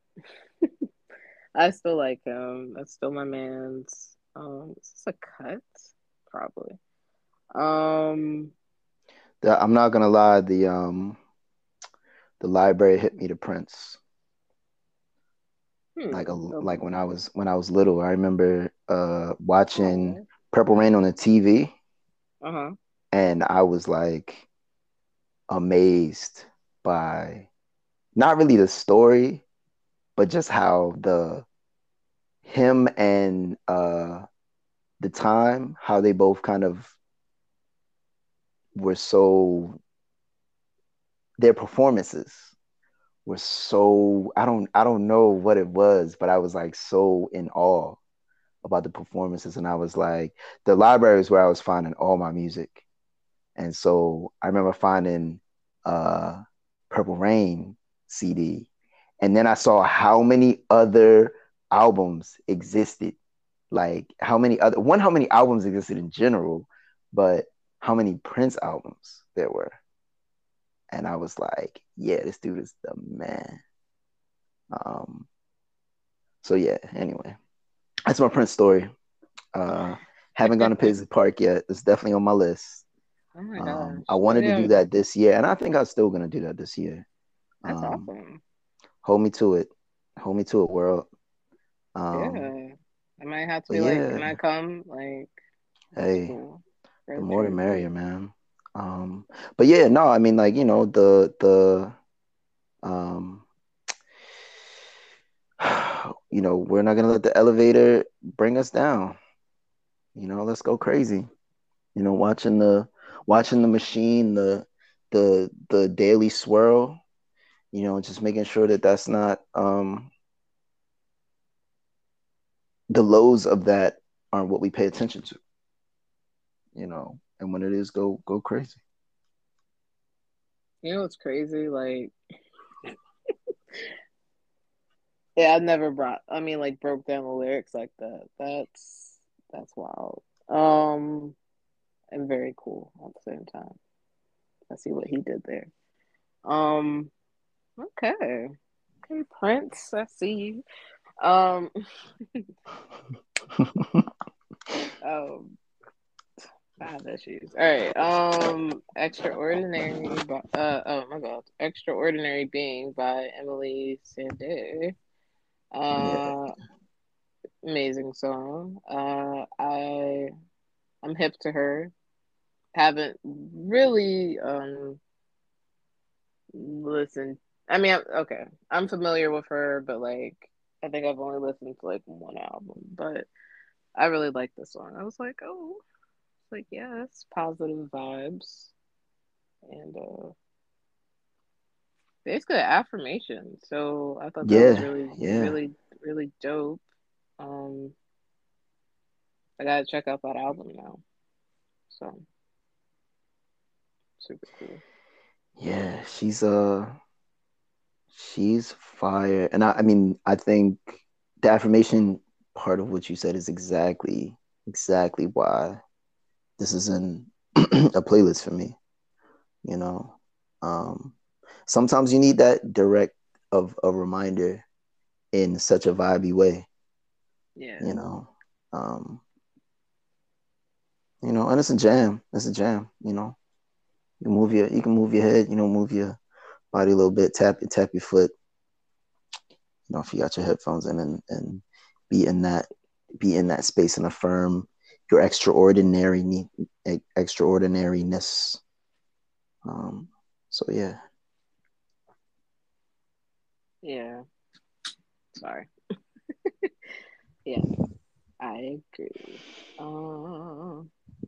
S2: I still like him. That's still my man's. Um, is this a cut? Probably. Um,
S3: The- I'm not gonna lie, the um the library hit me to Prince. Like a
S2: hmm. The,
S3: like when I was when I was little. I remember uh watching
S2: oh,
S3: Purple Rain on the T V
S2: uh huh.
S3: and I was like amazed by not really the story, but just how the him and uh the time, how they both kind of were so their performances were so I don't I don't know what it was, but I was like so in awe about the performances, and I was like, the library is where I was finding all my music. And so I remember finding uh Purple Rain C D. And then I saw how many other albums existed. Like how many other one, how many albums existed in general, but how many Prince albums there were. And I was like, yeah, this dude is the man. Um, so yeah, anyway. That's my Prince story. Uh haven't gone to Paisley Park yet. It's definitely on my list.
S2: Oh my
S3: Um,
S2: gosh.
S3: I wanted to
S2: Yeah,
S3: do that this year, and I think I'm still gonna do that this year.
S2: that's
S3: Um,
S2: awesome.
S3: hold me to it. Hold me to it, world. Um,
S2: Yeah. I might have to
S3: but
S2: be like, can
S3: yeah,
S2: I come? Like, that's
S3: hey,
S2: cool.
S3: the
S2: Road
S3: more the
S2: trip.
S3: merrier, man. Um, but yeah, no, I mean, like, you know, the the um, you know, we're not gonna let the elevator bring us down. You know, let's go crazy. You know, watching the watching the machine, the the the daily swirl. You know, just making sure that that's not um the lows of that aren't what we pay attention to, you know. And when it is, go go crazy.
S2: You know what's crazy? Like, yeah, I've never brought, I mean, like, broke down the lyrics like that. That's, that's wild. Um, and very cool at the same time. I see what he did there. Um, okay. Okay, Prince, I see you. Um, um, I have issues. All right. Um, Extraordinary. By, uh, oh my God, Extraordinary Being by Emily Sandé.
S3: Yeah,
S2: Uh, amazing song. Uh, I I'm hip to her. Haven't really um listened. I mean, I'm- okay, I'm familiar with her, but like, I think I've only listened to like one album. But I really like this song. I was like, oh, it's like yes, positive vibes, and uh, basically affirmation. So I thought that was
S3: yeah,
S2: really,
S3: yeah,
S2: really, really dope. Um, I gotta check out that album now. So super cool.
S3: yeah. She's uh, she's fire, and I, I mean, I think the affirmation part of what you said is exactly, exactly why this is in a playlist for me. You know, um, sometimes you need that direct of a reminder in such a vibey way.
S2: Yeah.
S3: You know, um, you know, and it's a jam. It's a jam. You know, you move your, you can move your head. You know, move your body a little bit. Tap tap your foot. You know, if you got your headphones in, and and be in that be in that space and affirm your extraordinary extraordinariness. Um, so yeah,
S2: Yeah. Sorry. Yeah, I agree. Um,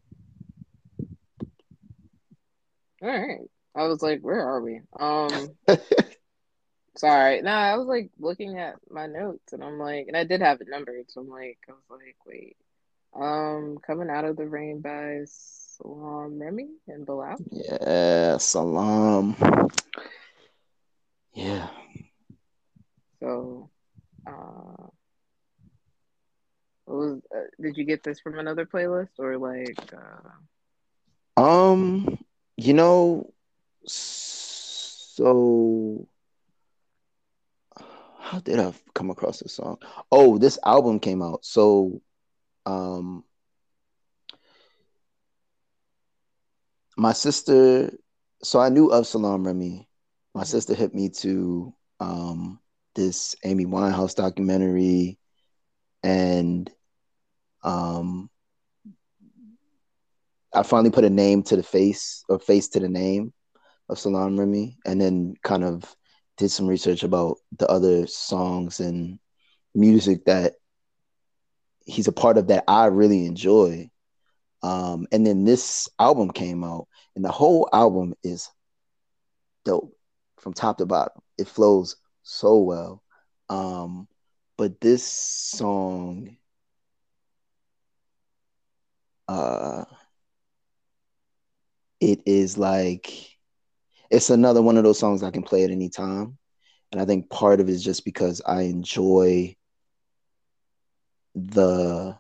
S2: all right. I was like, where are we? Um, sorry. No, I was like looking at my notes and I'm like, and I did have it numbered, so I'm like, I was like, wait. Um, Coming Out of the Rain by Salam Remy and Bilal.
S3: yeah, salam. Yeah.
S2: So, uh, what was uh, did you get this from another playlist or like uh
S3: Um, you know, so how did I come across this song? Oh, this album came out. So, um, my sister, so I knew of Salam Remy. My
S2: mhm.
S3: sister hit me to um this Amy Winehouse documentary, and um I finally put a name to the face, or face to the name of Salam Remy, and then kind of did some research about the other songs and music that he's a part of that I really enjoy. Um, and then this album came out, and the whole album is dope from top to bottom. It flows so well. Um, but this song uh it is like it's another one of those songs I can play at any time. And I think part of it is just because I enjoy the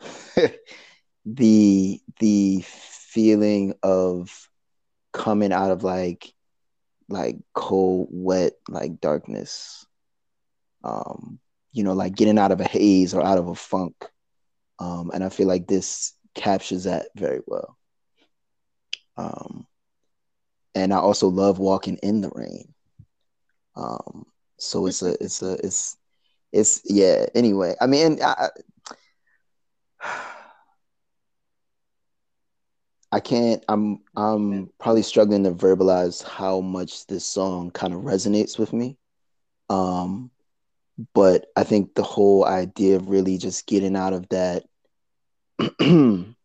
S3: the the feeling of coming out of like like cold, wet, like darkness. Um, you know, like getting out of a haze or out of a funk. Um, and I feel like this captures that very well. Um, and I also love walking in the rain. Um, so it's a, it's a, it's, it's, yeah. Anyway, I mean, I, I can't. I'm, I'm probably struggling to verbalize how much this song kind of resonates with me. Um, but I think the whole idea of really just getting out of that, the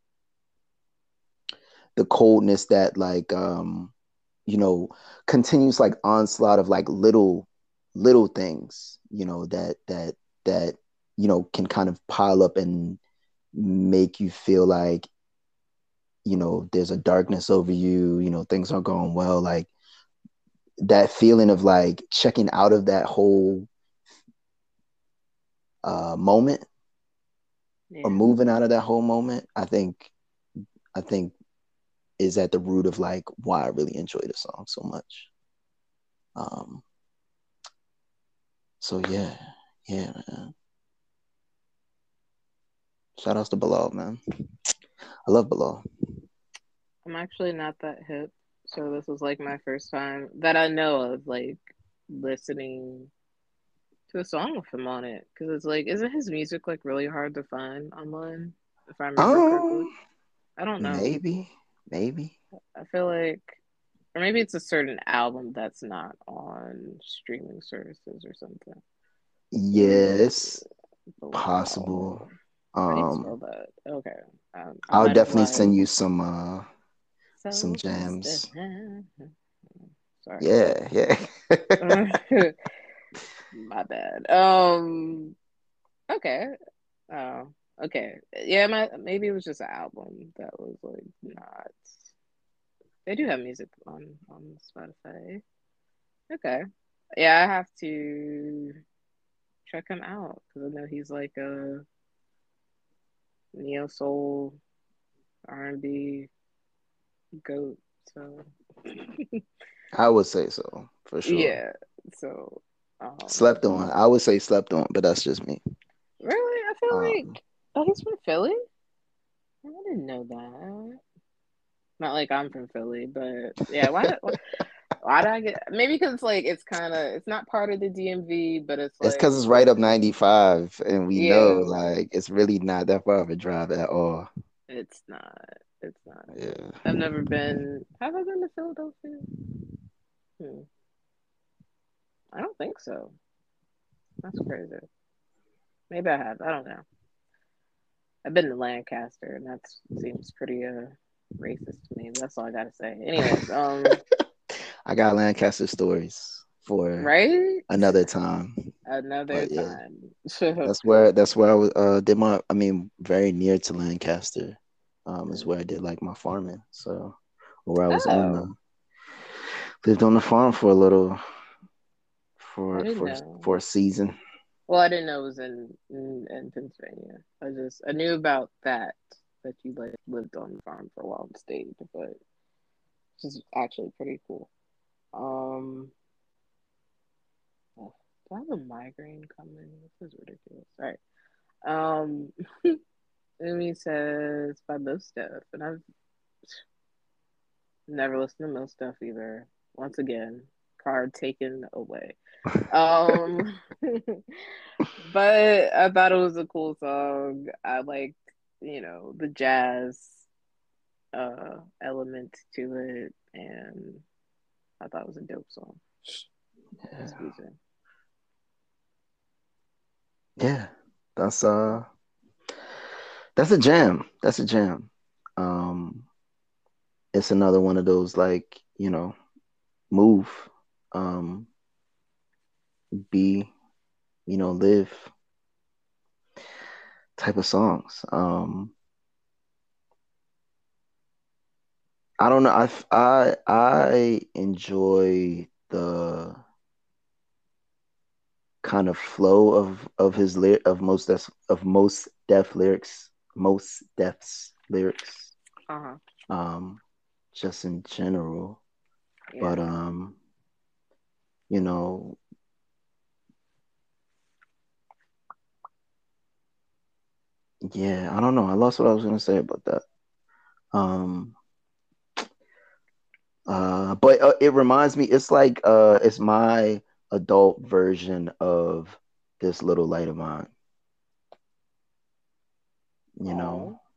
S3: coldness that like, um, you know, continues like onslaught of like little little things, you know, that that that you know can kind of pile up and make you feel like, you know, there's a darkness over you, you know, things aren't going well. Like that feeling of like checking out of that whole uh moment
S2: Yeah.
S3: or moving out of that whole moment, I think I think is at the root of like why I really enjoy the song so much. Um so yeah, yeah, man. Shout outs to Bilal, man. I love Bilal.
S2: I'm actually not that hip, so this was like my first time that I know of like listening to a song with him on it. Because it's like, isn't his music like really hard to find online? If I remember correctly,
S3: Um,
S2: I don't know.
S3: maybe, maybe.
S2: I feel like, or maybe it's a certain album that's not on streaming services or something.
S3: Yes, possible.
S2: Bilal. How do you spell
S3: Um,
S2: that? Okay, um, I
S3: I'll
S2: might have
S3: definitely
S2: lied.
S3: send you some uh some
S2: So
S3: jams.
S2: sorry.
S3: Yeah, yeah.
S2: My bad. Um. Okay. Oh. Okay. Yeah. My maybe it was just an album that was like not. They do have music on on Spotify. Okay. Yeah, I have to check him out because I know he's like a neo soul R and B goat. So
S3: I would say so for sure.
S2: yeah. So um.
S3: Slept on. I would say slept on, but that's just me.
S2: Really, I feel
S3: Um,
S2: like oh, he's from Philly. I didn't know that. Not like I'm from Philly, but yeah. Why? Why, why did I get? Maybe because like it's kind of it's not part of the D M V, but it's
S3: it's
S2: like
S3: because it's right up ninety-five, and we know
S2: yeah,
S3: like it's really not that far of a drive at all.
S2: it's not. It's not.
S3: Yeah.
S2: I've never been. Have I been to Philadelphia? Hmm. I don't think so. That's crazy. Maybe I have. I don't know. I've been to Lancaster, and that seems pretty uh racist to me. But that's all I gotta say. Anyways, um,
S3: I got Lancaster stories for
S2: right?
S3: another time.
S2: Another
S3: But yeah,
S2: time.
S3: that's where that's where I was uh did my I mean very near to Lancaster. Um is where I did like my farming. So where I was on
S2: Oh,
S3: the lived on the farm for a little
S2: I
S3: for
S2: didn't
S3: for
S2: know.
S3: for a season.
S2: Well, I didn't know it was in, in in Pennsylvania. I just I knew about that that you like lived on the farm for a while and stayed, but this is actually pretty cool. Um, oh, do I have a migraine coming? This is ridiculous. All right. Um, Amy says by most stuff, and I've never listened to most stuff either. Once again, card taken away. Um, but I thought it was a cool song. I liked, you know, the jazz uh element to it, and I thought it was a dope song.
S3: Yeah.
S2: Excuse me.
S3: Yeah. That's uh that's a jam. That's a jam. Um it's another one of those like, you know, move, um, be, you know, live type of songs. Um I don't know. I f- I I enjoy the kind of flow of of his lyric of most Def, of most Def lyrics, most Def's lyrics,
S2: Uh-huh.
S3: um, just in general.
S2: Yeah.
S3: But um, you know, yeah, I don't know. I lost what I was gonna say about that. Um, uh, but uh, it reminds me. It's like uh, it's my adult version of This Little Light of Mine. You know,
S2: Oh,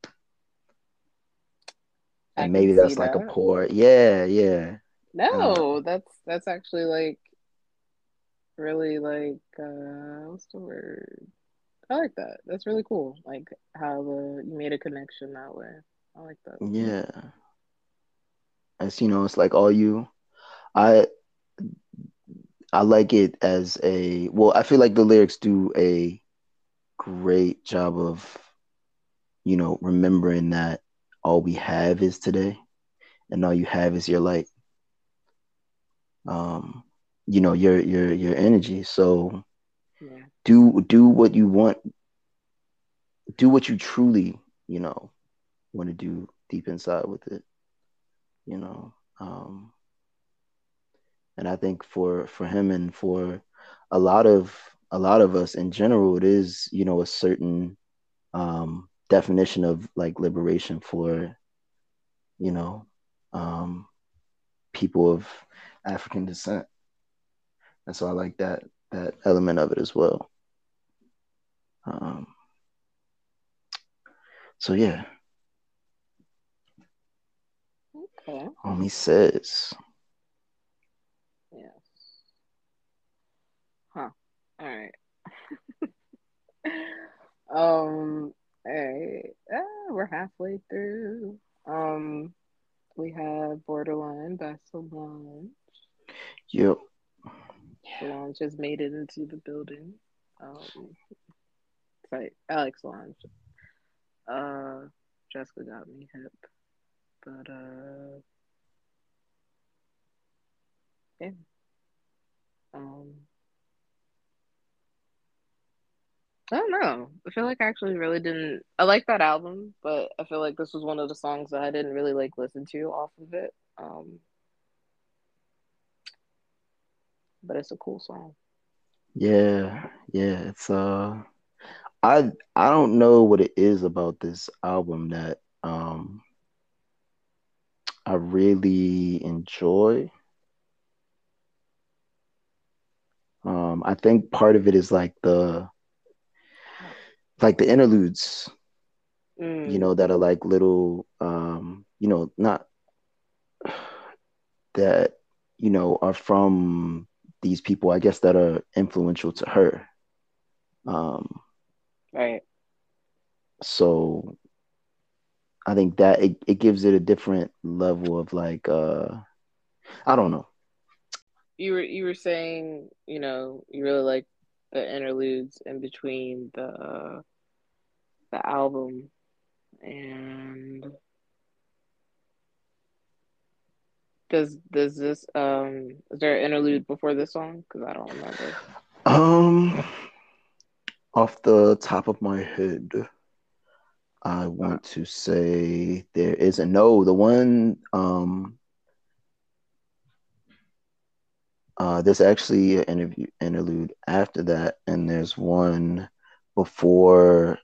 S2: I
S3: and
S2: can
S3: maybe
S2: see
S3: that's like a
S2: that.
S3: poor. Yeah, yeah. Uh,
S2: No, that's that's actually like really like uh what's the word? I like that. That's really cool. Like how the you made a connection that way. I like that.
S3: yeah. As you know, it's like all you. I I like it as a well. I feel like the lyrics do a great job of you know remembering that all we have is today, and all you have is your light. Um, you know your your your energy. So
S2: Yeah.
S3: do do what you want. Do what you truly you know want to do deep inside with it. You know. Um, and I think for for him and for a lot of a lot of us in general, it is you know a certain um, definition of like liberation for you know um, people of African descent, and so I like that that element of it as well. Um, so yeah,
S2: Okay.
S3: homie says,
S2: Yeah. Huh. All right. Um, hey, uh, we're halfway through. Um, we have Borderline by Solange.
S3: "Yo,
S2: Solange has made it into the building. Um, sorry, Alex Solange. Uh, Jessica got me hip, but uh, yeah. Um, I don't know. I feel like I actually really didn't. I like that album, but I feel like this was one of the songs that I didn't really like listen to off of it. Um, but it's a cool song.
S3: yeah, yeah." It's uh, I I don't know what it is about this album that um I really enjoy. Um, I think part of it is like the like the interludes, you
S2: Mm,
S3: know, that are like little um, you know, not that, you know, are from these people, I guess, that are influential to her. Um,
S2: right.
S3: so I think that it, it gives it a different level of like uh I don't know.
S2: You were you were saying, you know, you really like the interludes in between the uh, the album and does does this um is there an interlude before this song? Because I don't remember.
S3: Um off the top of my head, I
S2: Okay.
S3: want to say there is a no, the one um uh there's actually an interview interlude after that, and there's one before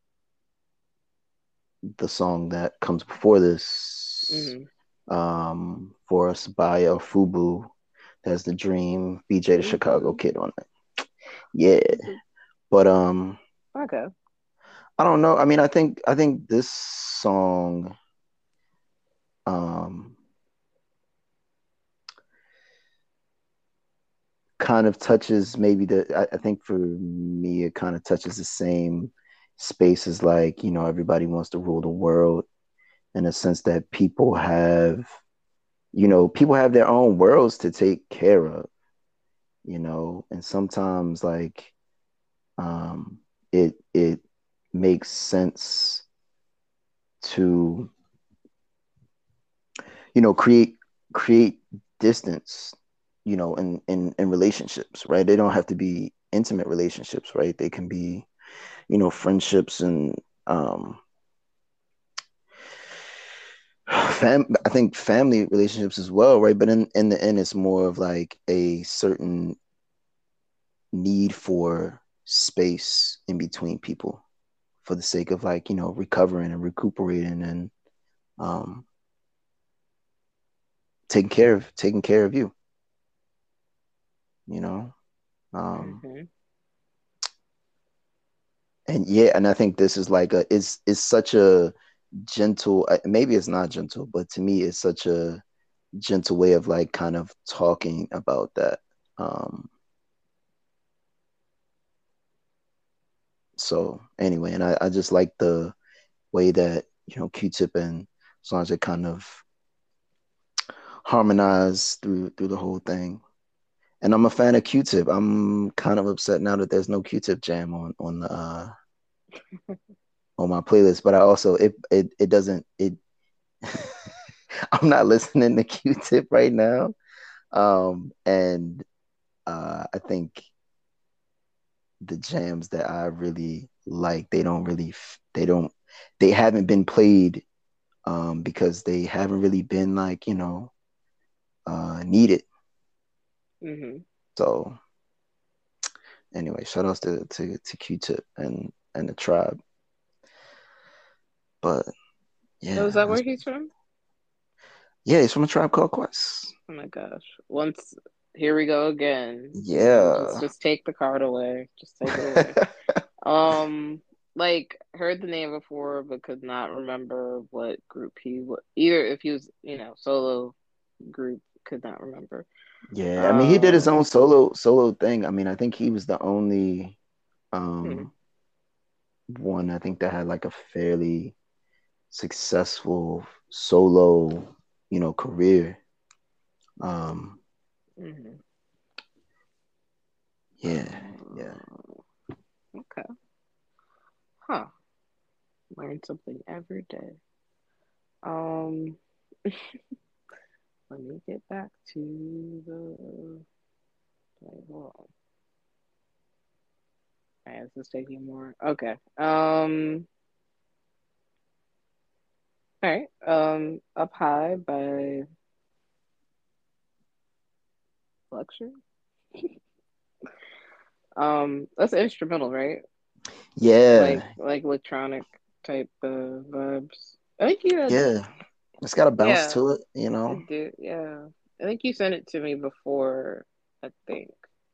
S3: the song that comes before this,
S2: Mm-hmm.
S3: um For Us by El Fubu. That's the Dream, B J the Chicago
S2: Fubu.
S3: Kid on it. Yeah.
S2: Fubu.
S3: But um
S2: Okay.
S3: I don't know. I mean, I think I think this song um kind of touches maybe the I, I think for me it kind of touches the same space as like, you know, everybody wants to rule the world, in a sense that people have, you know, people have their own worlds to take care of, you know, and sometimes like um it it makes sense to, you know, create create distance, you know, in in in relationships, right? They don't have to be intimate relationships, right? They can be, you know, friendships and um fam I think family relationships as well, right? But in in the end, it's more of like a certain need for space in between people for the sake of like, you know, recovering and recuperating and um taking care of taking care of you, you know. Um
S2: Mm-hmm.
S3: and yeah, and I think this is like a is is such a gentle, uh, maybe it's not gentle, but to me it's such a gentle way of like kind of talking about that. Um so anyway, and I, I just like the way that, you know, Q-Tip and Solange kind of harmonize through through the whole thing. And I'm a fan of Q-Tip. I'm kind of upset now that there's no Q-Tip jam on on the uh on my playlist, but I also it it it doesn't it I'm not listening to Q-Tip right now. Um and uh I think the jams that I really like, they don't really they don't they haven't been played um because they haven't really been like, you know, uh needed.
S2: Mm-hmm.
S3: So anyway, shout outs to to, to Q-Tip and and the tribe. But
S2: Oh, is
S3: yeah,
S2: that
S3: that's,
S2: where he's from?
S3: yeah, it's from a tribe called Quest.
S2: Oh my gosh. Once here we go again. You know, just
S3: Yeah.
S2: just take the card away. Just take it away. Um, like heard the name before, but could not remember what group he was. Either if he was, you know, solo group, could not remember.
S3: Yeah, I mean he did his
S2: Um,
S3: own solo solo thing. I mean, I think he was the only
S2: hmm,
S3: um one I think that had like a fairly successful solo, you know, career. Um
S2: hmm.
S3: yeah, yeah.
S2: Uh, okay, huh? Learn something every day. Um, let me get back to the. Wait, hold on. Alright, this is taking more. Okay. Um. All right. Um. Up High by Luxury. Um. That's instrumental, right?
S3: Yeah,
S2: Like like electronic type uh, vibes. I think you had.
S3: yeah. It's got a bounce
S2: Yeah,
S3: to it, you know.
S2: it did. Yeah, I think you sent it to me before. I think,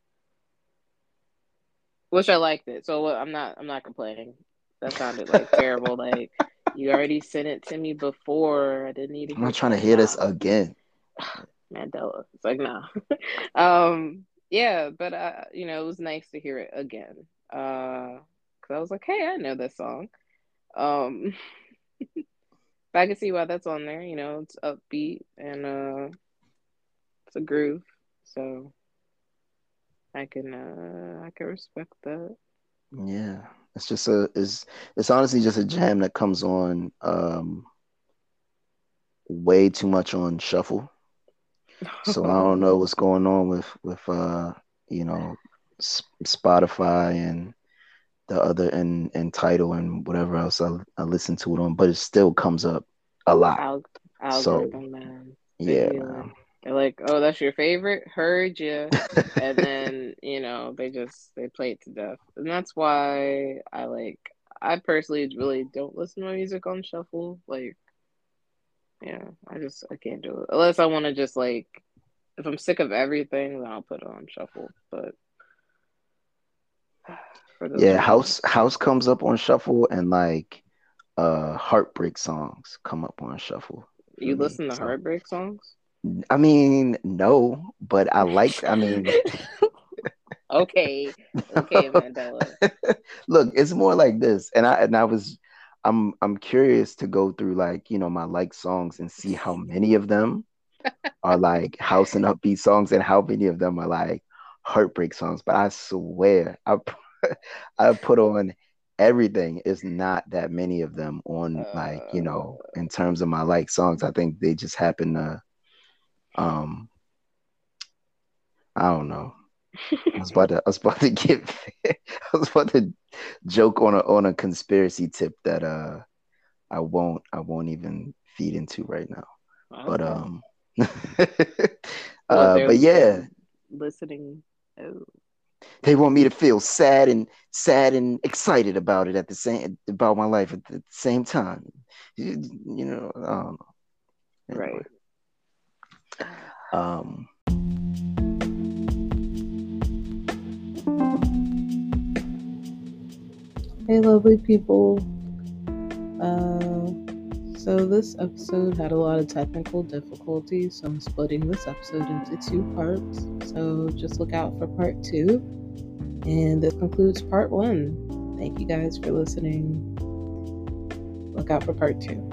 S2: which I liked it. So uh, I'm not. I'm not complaining. That sounded like terrible. Like you already sent it to me before. I didn't need to
S3: I'm not
S2: hear.
S3: trying to
S2: Like
S3: hear this
S2: nah.
S3: again.
S2: Mandela. It's like nah. um, yeah, but uh, you know, it was nice to hear it again. Uh, because I was like, hey, I know this song. Um, but I can see why that's on there. You know, it's upbeat and uh, it's a groove. So I can uh, I can respect that.
S3: Yeah. It's just a it's it's honestly just a jam that comes on um way too much on shuffle. So I don't know what's going on with with uh you know S- Spotify and the other and and Tidal and whatever else I I listen to it on, but it still comes up a lot.
S2: Al-
S3: So
S2: algorithm man, they
S3: yeah,
S2: be like,
S3: man.
S2: they're like, oh, that's your favorite, heard you, and then you know they just they play it to death, and that's why I like. I personally really don't listen to music on shuffle. Like, yeah, I just I can't do it unless I want to just like if I'm sick of everything, then I'll put it on shuffle. But for those
S3: Yeah,
S2: reasons,
S3: house house comes up on shuffle and like uh heartbreak songs come up on shuffle for
S2: you
S3: me.
S2: listen to
S3: So
S2: heartbreak songs.
S3: I mean, no, but I like I mean
S2: Okay, okay, Mandela.
S3: look, it's more like this. And I and I was I'm I'm curious to go through like, you know, my like songs and see how many of them are like house and upbeat songs and how many of them are like heartbreak songs. But I swear, I I put on everything. Is not that many of them on
S2: Uh,
S3: like, you know, in terms of my like songs. I think they just happen to um I don't know. I was about to I was about to get I was about to joke on a on a conspiracy tip that uh I won't I won't even feed into right now. But
S2: okay.
S3: um
S2: What
S3: uh
S2: they're
S3: but yeah,
S2: they're listening. Oh,
S3: they want me to feel sad and sad and excited about it at the same about my life at the same time. You, you know, I don't know. Anyway.
S2: right.
S3: Um
S1: Hey, lovely people. Uh, so this episode had a lot of technical difficulties, so I'm splitting this episode into two parts. So just look out for part two. And this concludes part one. Thank you guys for listening. Look out for part two.